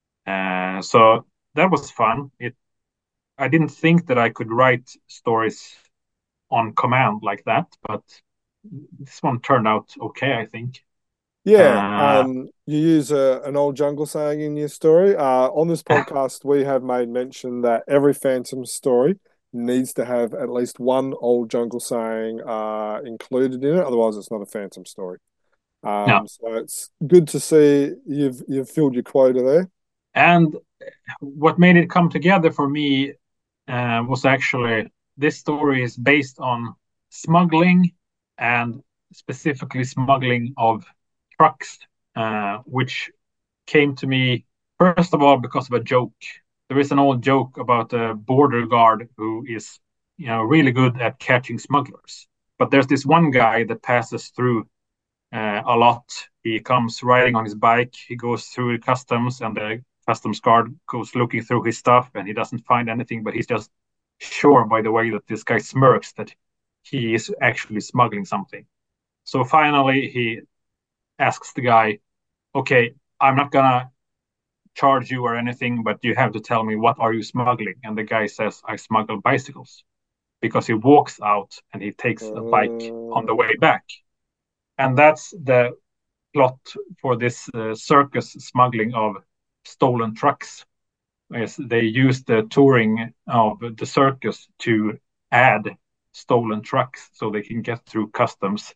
So that was fun. I didn't think that I could write stories on command like that, but this one turned out okay, I think. Yeah, Uh, you use an old jungle saying in your story. On this podcast, we have made mention that every Phantom story needs to have at least one old jungle saying included in it. Otherwise, it's not a Phantom story. yeah, So it's good to see you've filled your quota there. and what made it come together for me was actually this story is based on smuggling and specifically smuggling of trucks, which came to me first of all because of a joke. There is an old joke about a border guard who is, really good at catching smugglers. But there's this one guy that passes through a lot. He comes riding on his bike. He goes through the customs, and the customs guard goes looking through his stuff, and he doesn't find anything. But he's just sure by the way that this guy smirks that he is actually smuggling something. So finally, he asks the guy, "Okay, I'm not gonna charge you or anything, but you have to tell me what are you smuggling?" And the guy says, "I smuggle bicycles," because he walks out and he takes a bike on the way back. And that's the plot for this circus smuggling of stolen trucks. Is they use the touring of the circus to add stolen trucks so they can get through customs.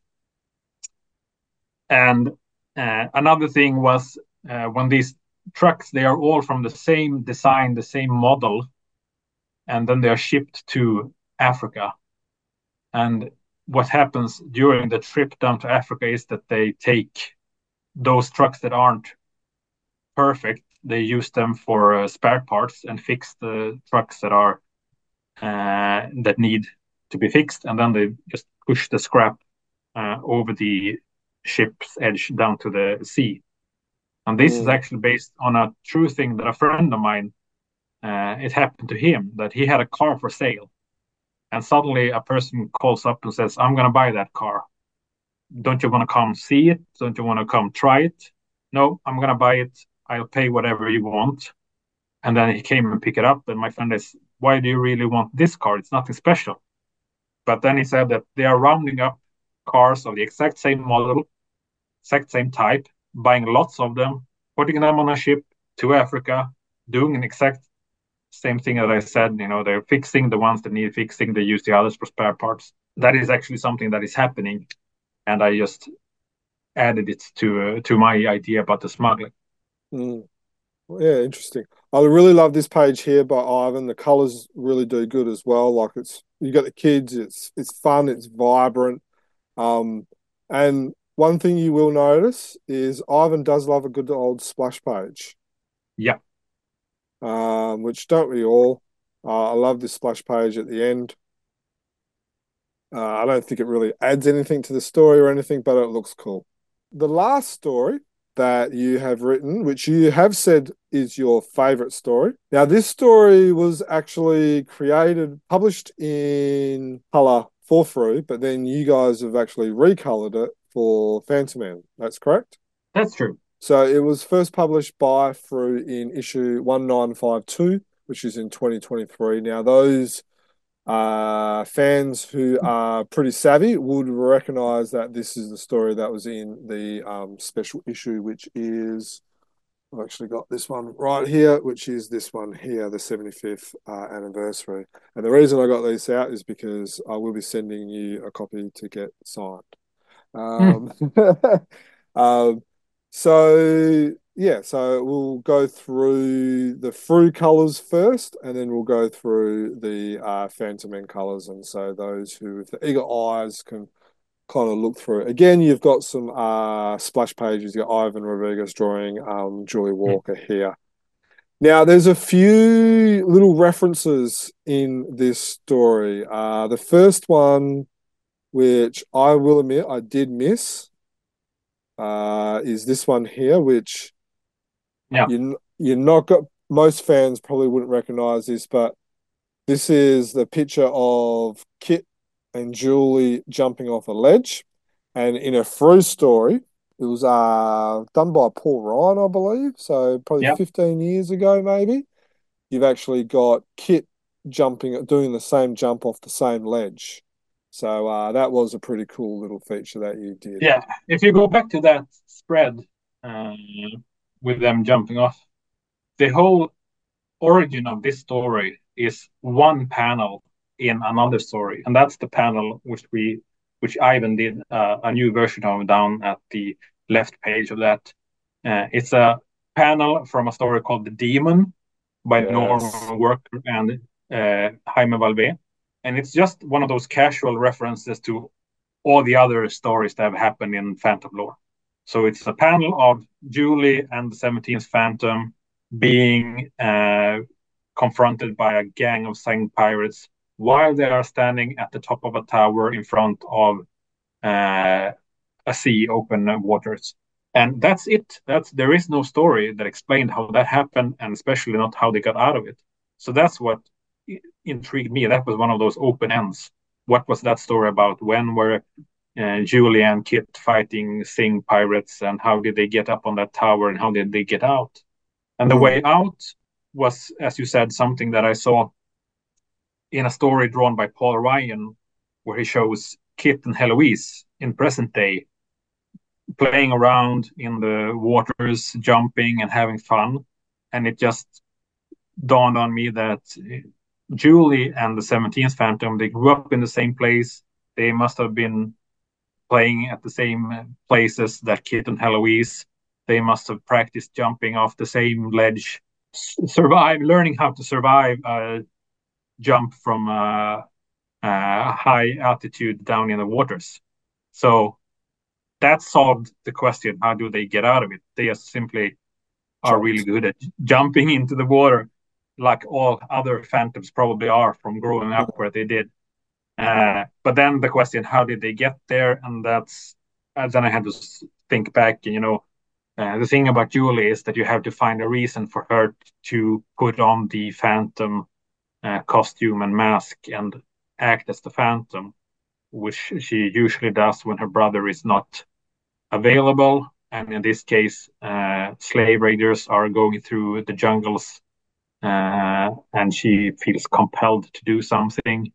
And another thing was when these trucks, they are all from the same design, the same model, and then they are shipped to Africa. And what happens during the trip down to Africa is that they take those trucks that aren't perfect, they use them for spare parts and fix the trucks that are that need to be fixed, and then they just push the scrap over the ship's edge down to the sea. And this is actually based on a true thing that a friend of mine, it happened to him that he had a car for sale. And suddenly a person calls up and says, "I'm going to buy that car. Don't you want to come see it? Don't you want to come try it?" "No, I'm going to buy it. I'll pay whatever you want." And then he came and picked it up. And my friend is, "Why do you really want this car? It's nothing special." But then he said that they are rounding up cars of the exact same model, exact same type, buying lots of them, putting them on a ship to Africa, doing an exact same thing that I said. They're fixing the ones that need fixing. They use the others for spare parts. That is actually something that is happening, and I just added it to my idea about the smuggling. Mm. Yeah, interesting. I really love this page here by Ivan. The colors really do good as well. Like you got the kids. It's fun. It's vibrant. And one thing you will notice is Ivan does love a good old splash page. Yeah. Which don't we all? I love this splash page at the end. I don't think it really adds anything to the story or anything, but it looks cool. The last story that you have written, which you have said is your favorite story. Now, this story was actually published in color for Fru, but then you guys have actually recolored it for Phantom Man. That's correct? That's true. So it was first published by Fru in issue 1952, which is in 2023. Now, those Fans who are pretty savvy would recognize that this is the story that was in the special issue, which is I've actually got this one right here, which is this one here, the 75th anniversary. And the reason I got these out is because I will be sending you a copy to get signed. Hmm. Um, um, so yeah, so we'll go through the Fru colors first, and then we'll go through the Phantom Men colors. And so those who, with the eager eyes, can kind of look through. Again, you've got some splash pages. You've got Ivan Rodriguez drawing Julie Hmm. Walker here. Now, there's a few little references in this story. The first one, which I will admit I did miss, is this one here, which Yeah. you're not got. Most fans probably wouldn't recognize this, but this is the picture of Kit and Julie jumping off a ledge. And in a Fru story, it was done by Paul Ryan, I believe. So probably Yeah. 15 years ago, maybe. You've actually got Kit doing the same jump off the same ledge. So that was a pretty cool little feature that you did. Yeah. If you go back to that spread uh, with them jumping off, the whole origin of this story is one panel in another story, and that's the panel which Ivan did a new version of down at the left page of that. It's a panel from a story called The Demon by Yes. Norman Worker and Jaime Valve. And it's just one of those casual references to all the other stories that have happened in Phantom lore. So it's a panel of Julie and the 17th Phantom being confronted by a gang of sang pirates while they are standing at the top of a tower in front of uh, a sea, open waters. And that's it. There is no story that explained how that happened, and especially not how they got out of it. So that's what intrigued me. That was one of those open ends. What was that story about? When were Julie and Kit fighting Sing pirates, and how did they get up on that tower, and how did they get out? And the Mm. way out was, as you said, something that I saw in a story drawn by Paul Ryan, where he shows Kit and Heloise in present day playing around in the waters, jumping and having fun. And it just dawned on me that Julie and the 17th Phantom, they grew up in the same place. They must have been playing at the same places that Kit and Heloise. They must have practiced jumping off the same ledge, learning how to survive a jump from a high altitude down in the waters. So that solved the question: how do they get out of it? They just simply are really Jumped. good at jumping into the water, like all other phantoms probably are from growing up Mm. where they did. But then the question: how did they get there? And that's then I had to think back. The thing about Julie is that you have to find a reason for her to put on the phantom costume and mask and act as the phantom, which she usually does when her brother is not available. And in this case, slave raiders are going through the jungles, and she feels compelled to do something.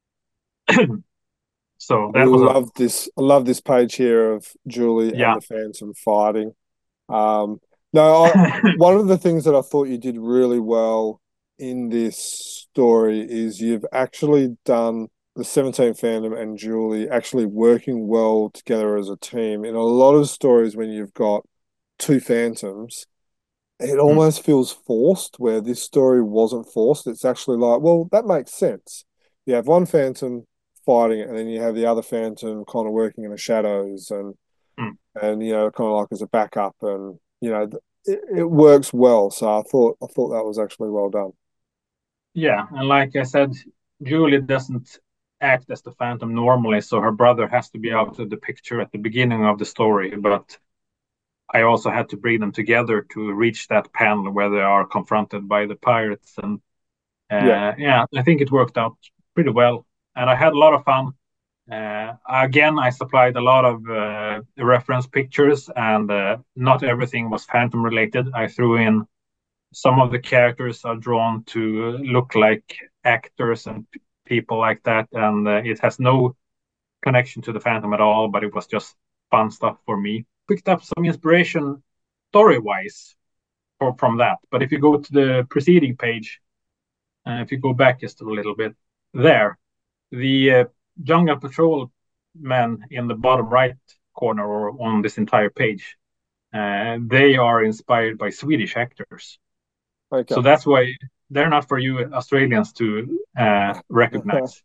So I that was a love this. I love this page here of Julie and yeah. the Phantom fighting. Um, no, one of the things that I thought you did really well in this story is you've actually done the 17 Phantom and Julie actually working well together as a team. In a lot of stories, when you've got two Phantoms, it Mm, almost feels forced, where this story wasn't forced. It's actually like, well, that makes sense. You have one Phantom fighting it, and then you have the other Phantom kind of working in the shadows mm. and kind of like as a backup, and it works well. So I thought that was actually well done. Yeah, and like I said, Julie doesn't act as the phantom normally, so her brother has to be Mm. out of the picture at the beginning of the story. But I also had to bring them together to reach that panel where they are confronted by the pirates. And Yeah, yeah, I think it worked out pretty well. And I had a lot of fun. Again, I supplied a lot of reference pictures, and not everything was Phantom related. I threw in some of the characters are drawn to look like actors and people like that, and it has no connection to the Phantom at all, but it was just fun stuff for me. Picked up some inspiration story-wise from that. But if you go to the preceding page, if you go back just a little bit, there, the Jungle Patrol men in the bottom right corner or on this entire page, they are inspired by Swedish actors. Okay. So that's why they're not for you Australians to recognize.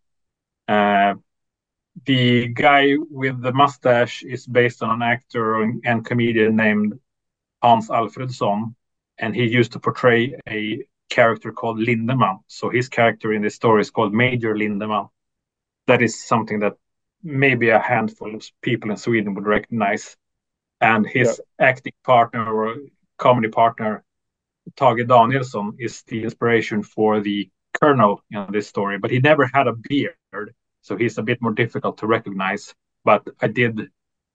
The guy with the mustache is based on an actor and comedian named Hans Alfredsson, and he used to portray a character called Lindemann. So his character in this story is called Major Lindemann. That is something that maybe a handful of people in Sweden would recognize. And his acting partner or comedy partner, Tage Danielsson, is the inspiration for the Colonel in this story. But he never had a beard, so he's a bit more difficult to recognize. But I did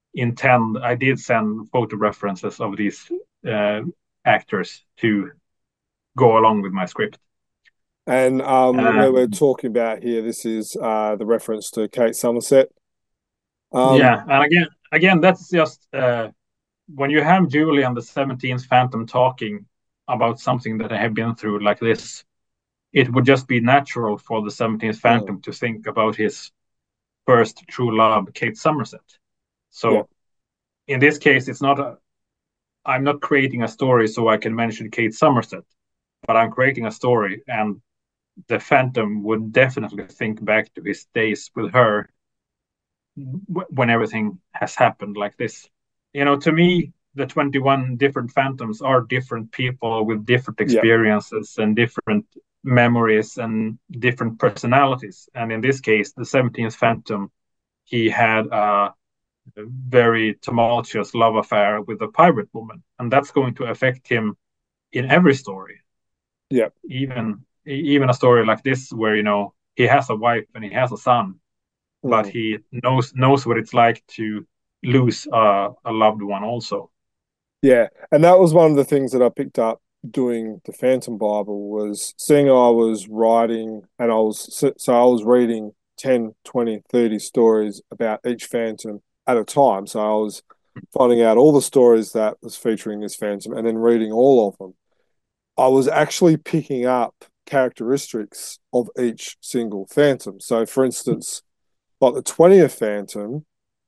send photo references of these actors to go along with my script. And where we're talking about here, this is the reference to Kate Somerset. Yeah, and again, that's just when you have Julie and the 17th Phantom talking about something that I have been through like this, it would just be natural for the 17th Phantom to think about his first true love, Kate Somerset. So in this case, I'm not creating a story so I can mention Kate Somerset, but I'm creating a story, and the Phantom would definitely think back to his days with her when everything has happened like this. To me, the 21 different Phantoms are different people with different experiences and different memories and different personalities. And in this case, the 17th Phantom, he had a very tumultuous love affair with a pirate woman, and that's going to affect him in every story. Yeah, even a story like this where he has a wife and he has a son, but he knows what it's like to lose a loved one also. Yeah, and that was one of the things that I picked up doing the Phantom Bible, was seeing I was writing, and I was reading 10, 20, 30 stories about each Phantom at a time. So I was finding out all the stories that was featuring this Phantom and then reading all of them. I was actually picking up characteristics of each single Phantom. So, for instance, like the 20th Phantom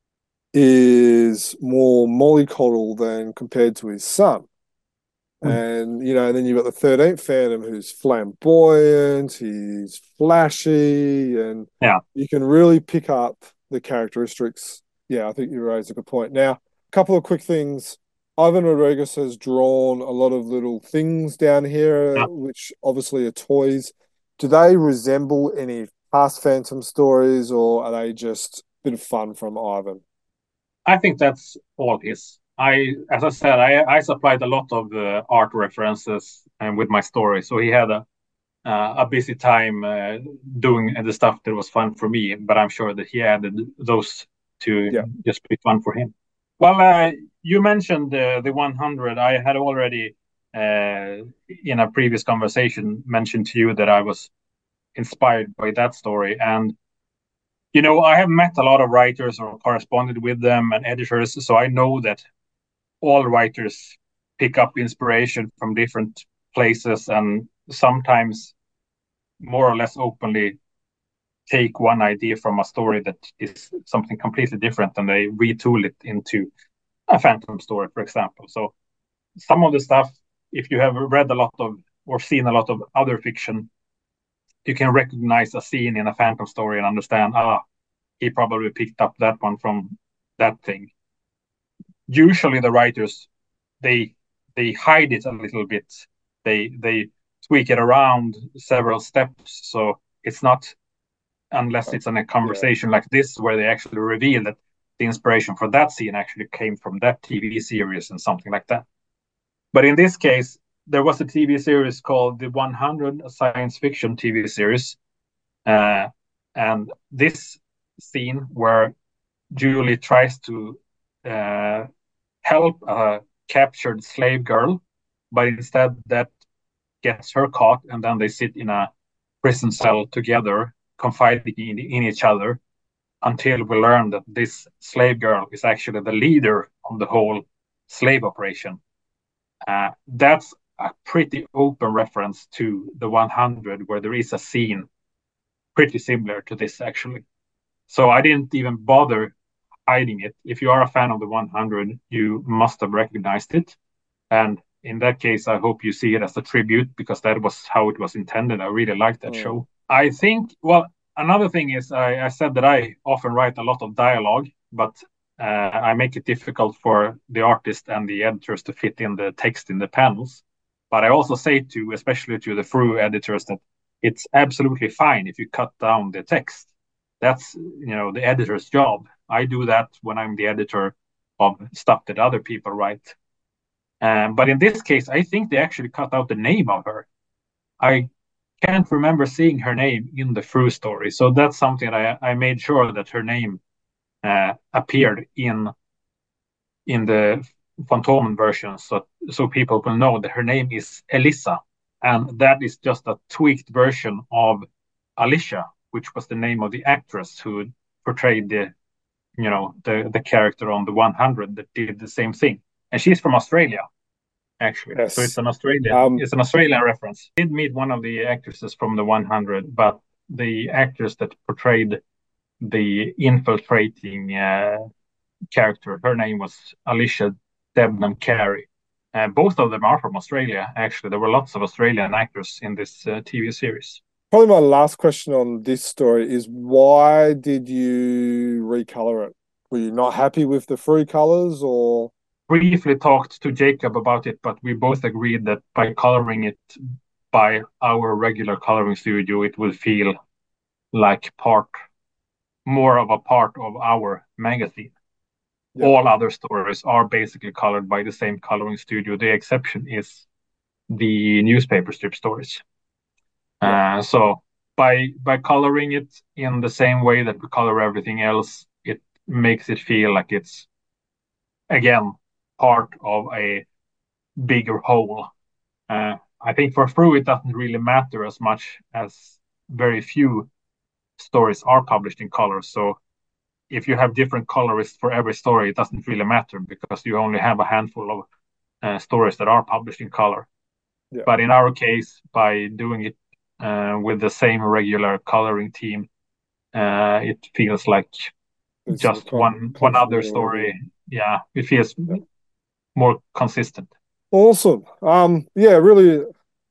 is more mollycoddle than compared to his son. And, then you've got the 13th Phantom, who's flamboyant, he's flashy, and you can really pick up the characteristics. Yeah, I think you raised a good point. Now, a couple of quick things. Ivan Rodriguez has drawn a lot of little things down here, which obviously are toys. Do they resemble any past Phantom stories, or are they just a bit of fun from Ivan? I think that's all his. As I said, I supplied a lot of art references with my story, so he had a busy time doing the stuff that was fun for me. But I'm sure that he added those to just be fun for him. Well, you mentioned the 100. I had already in a previous conversation mentioned to you that I was inspired by that story, and I have met a lot of writers or corresponded with them and editors, so I know that all writers pick up inspiration from different places and sometimes more or less openly take one idea from a story that is something completely different and they retool it into a Phantom story, for example. So some of the stuff, if you have read a lot of or seen a lot of other fiction, you can recognize a scene in a Phantom story and understand, he probably picked up that one from that thing. Usually the writers, they hide it a little bit. They tweak it around several steps. So it's not, unless it's in a conversation like this where they actually reveal that the inspiration for that scene actually came from that TV series and something like that. But in this case, there was a TV series called The 100, a science fiction TV series. And this scene where Julie tries to help a captured slave girl, but instead that gets her caught, and then they sit in a prison cell together, confiding in each other until we learn that this slave girl is actually the leader of the whole slave operation. That's a pretty open reference to the 100, where there is a scene pretty similar to this, actually. So I didn't even bother hiding it. If you are a fan of the 100, you must have recognized it. And in that case, I hope you see it as a tribute, because that was how it was intended. I really liked that show. I think, well, another thing is I said that I often write a lot of dialogue, but I make it difficult for the artist and the editors to fit in the text in the panels. But I also say to, especially to the Fru editors, that it's absolutely fine if you cut down the text. That's, the editor's job. I do that when I'm the editor of stuff that other people write. But in this case, I think they actually cut out the name of her. I can't remember seeing her name in the Fru story. So that's something that I made sure that her name appeared in the Fantomen version, so people will know that her name is Elissa, and that is just a tweaked version of Alicia, which was the name of the actress who portrayed the character on the 100 that did the same thing, and she's from Australia, actually. Yes. So it's an Australian reference. I did meet one of the actresses from the 100, but the actress that portrayed the infiltrating character, her name was Alicia Debnam Carey. Both of them are from Australia, actually. There were lots of Australian actors in this TV series. Probably my last question on this story is, why did you recolor it? Were you not happy with the Fru colors, or? Briefly talked to Jacob about it, but we both agreed that by coloring it by our regular coloring studio, it would feel like more of a part of our magazine. Yeah. All other stories are basically colored by the same coloring studio. The exception is the newspaper strip stories. Yeah. So by coloring it in the same way that we color everything else, it makes it feel like it's, again, part of a bigger whole. I think for Fru, it doesn't really matter as much, as very few stories are published in color. So if you have different colorists for every story, it doesn't really matter, because you only have a handful of stories that are published in color. Yeah. But in our case, by doing it with the same regular coloring team, it feels like it's just one other story. Yeah, it feels more consistent. Awesome. Yeah, really,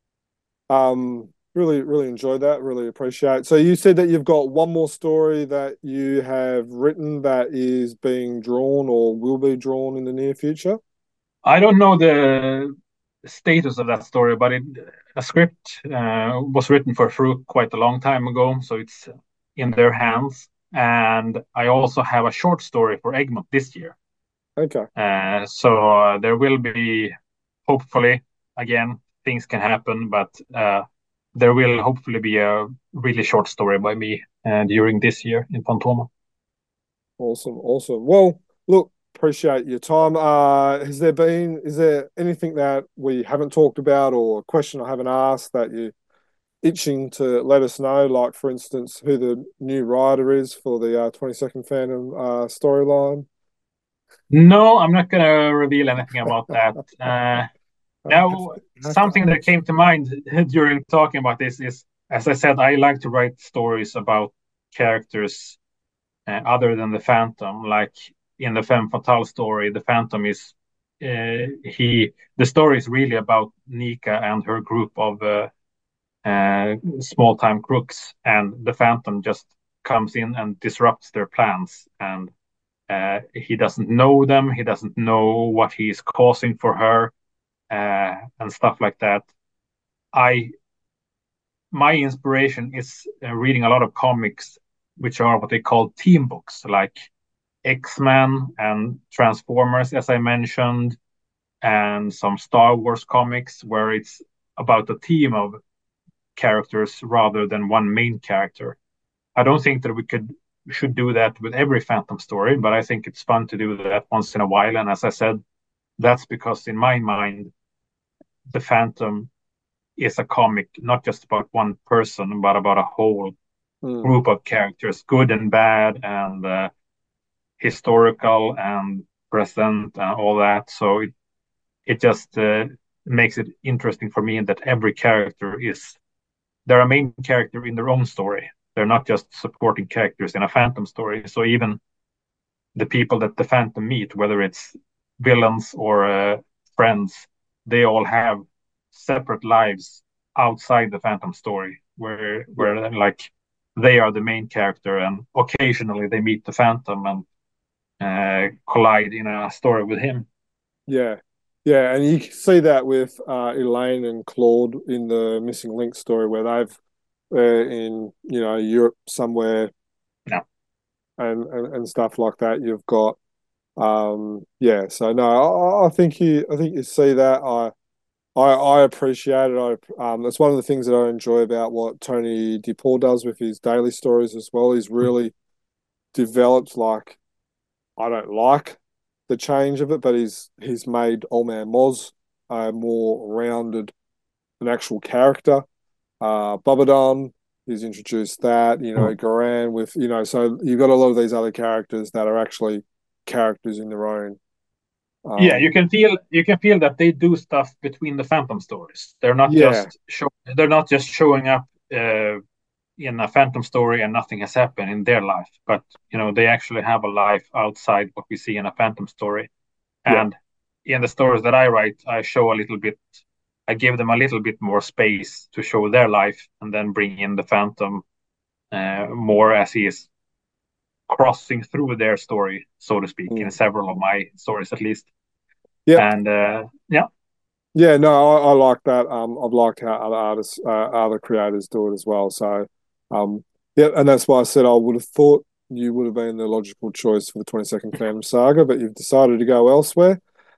really enjoyed that. Really appreciate it. So you said that you've got one more story that you have written that is being drawn or will be drawn in the near future? I don't know the status of that story, but a script was written for Fru quite a long time ago, so it's in their hands. And I also have a short story for Egmont this year. Okay. So there will be, hopefully, again, things can happen, but there will hopefully be a really short story by me during this year in Fantomen. Awesome. Well, look, appreciate your time. Is there anything that we haven't talked about, or a question I haven't asked that you're itching to let us know? Like, for instance, who the new writer is for the 22nd Phantom storyline? No, I'm not going to reveal anything about that. Now, something that came to mind during talking about this is, as I said, I like to write stories about characters other than the Phantom. Like in the Femme Fatale story, the Phantom is the story is really about Nika and her group of small-time crooks, and the Phantom just comes in and disrupts their plans. And he doesn't know them. He doesn't know what he is causing for her. And stuff like that. My inspiration is reading a lot of comics, which are what they call team books, like X-Men and Transformers, as I mentioned, and some Star Wars comics, where it's about a team of characters rather than one main character. I don't think that we should do that with every Phantom story, but I think it's fun to do that once in a while. And as I said, that's because in my mind, the Phantom is a comic not just about one person, but about a whole group of characters, good and bad, and historical and present and all that. So it just makes it interesting for me in that every character they're a main character in their own story. They're not just supporting characters in a Phantom story. So even the people that the Phantom meet, whether it's villains or friends, they all have separate lives outside the Phantom story, where like they are the main character, and occasionally they meet the Phantom and collide in a story with him. Yeah. Yeah, and you can see that with Elaine and Claude in the Missing Link story, where they've in Europe somewhere, Yeah. and stuff like that. You've got yeah. So no, I think you see that. I appreciate it. That's one of the things that I enjoy about what Tony DePaul does with his daily stories as well. He's really developed, like, I don't like the change of it, but he's made Old Man Moz a more rounded, an actual character. Bobadon, he's introduced that, Garan with, so you've got a lot of these other characters that are actually characters in their own. Yeah, you can feel that they do stuff between the Phantom stories. They're not Yeah, just showing up in a Phantom story and nothing has happened in their life, but they actually have a life outside what we see in a Phantom story. yeah, And in the stories that I write, I give them a little bit more space to show their life, and then bring in the Phantom more as he is crossing through their story, so to speak, in several of my stories at least. yeah, And yeah, yeah. No, I like that. I've liked how other artists, other creators do it as well. So, yeah, and that's why I said I would have thought you would have been the logical choice for the 22nd Phantom Saga, but you've decided to go elsewhere.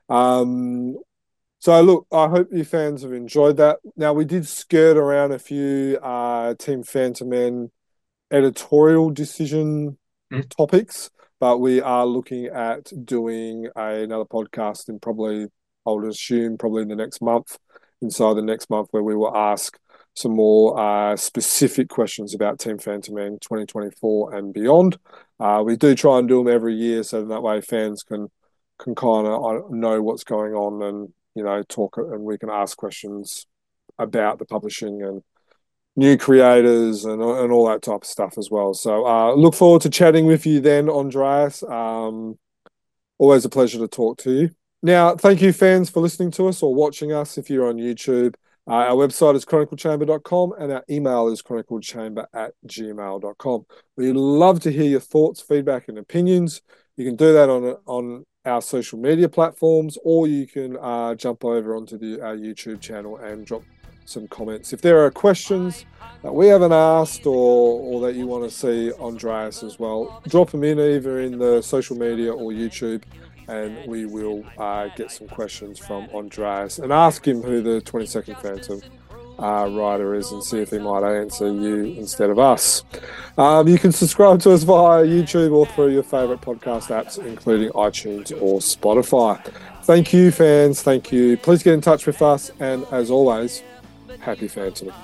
Um, So look, I hope you fans have enjoyed that. Now we did skirt around a few Team Phantom Men editorial decision topics, but we are looking at doing another podcast in probably, I would assume, probably in the next month, inside the next month, where we will ask some more specific questions about Team Phantom Men 2024 and beyond. We do try and do them every year, so that way fans can kind of know what's going on, and talk, and we can ask questions about the publishing and new creators and all that type of stuff as well. So look forward to chatting with you then, Andreas. Always a pleasure to talk to you. Now, thank you, fans, for listening to us or watching us if you're on YouTube. Our website is chroniclechamber.com, and our email is chroniclechamber@gmail.com. We'd love to hear your thoughts, feedback, and opinions. You can do that on our social media platforms, or you can jump over onto our YouTube channel and drop some comments. If there are questions that we haven't asked, or that you want to see Andreas as well, drop them in either in the social media or YouTube, and we will get some questions from Andreas and ask him who the 22nd Phantom writer is, and see if he might answer you instead of us. You can subscribe to us via YouTube or through your favorite podcast apps, including iTunes or Spotify. Thank you, fans. Thank you. Please get in touch with us, and as always, happy Phantoming.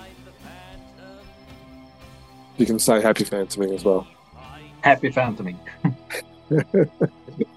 You can say happy Phantoming as well. Happy Phantoming.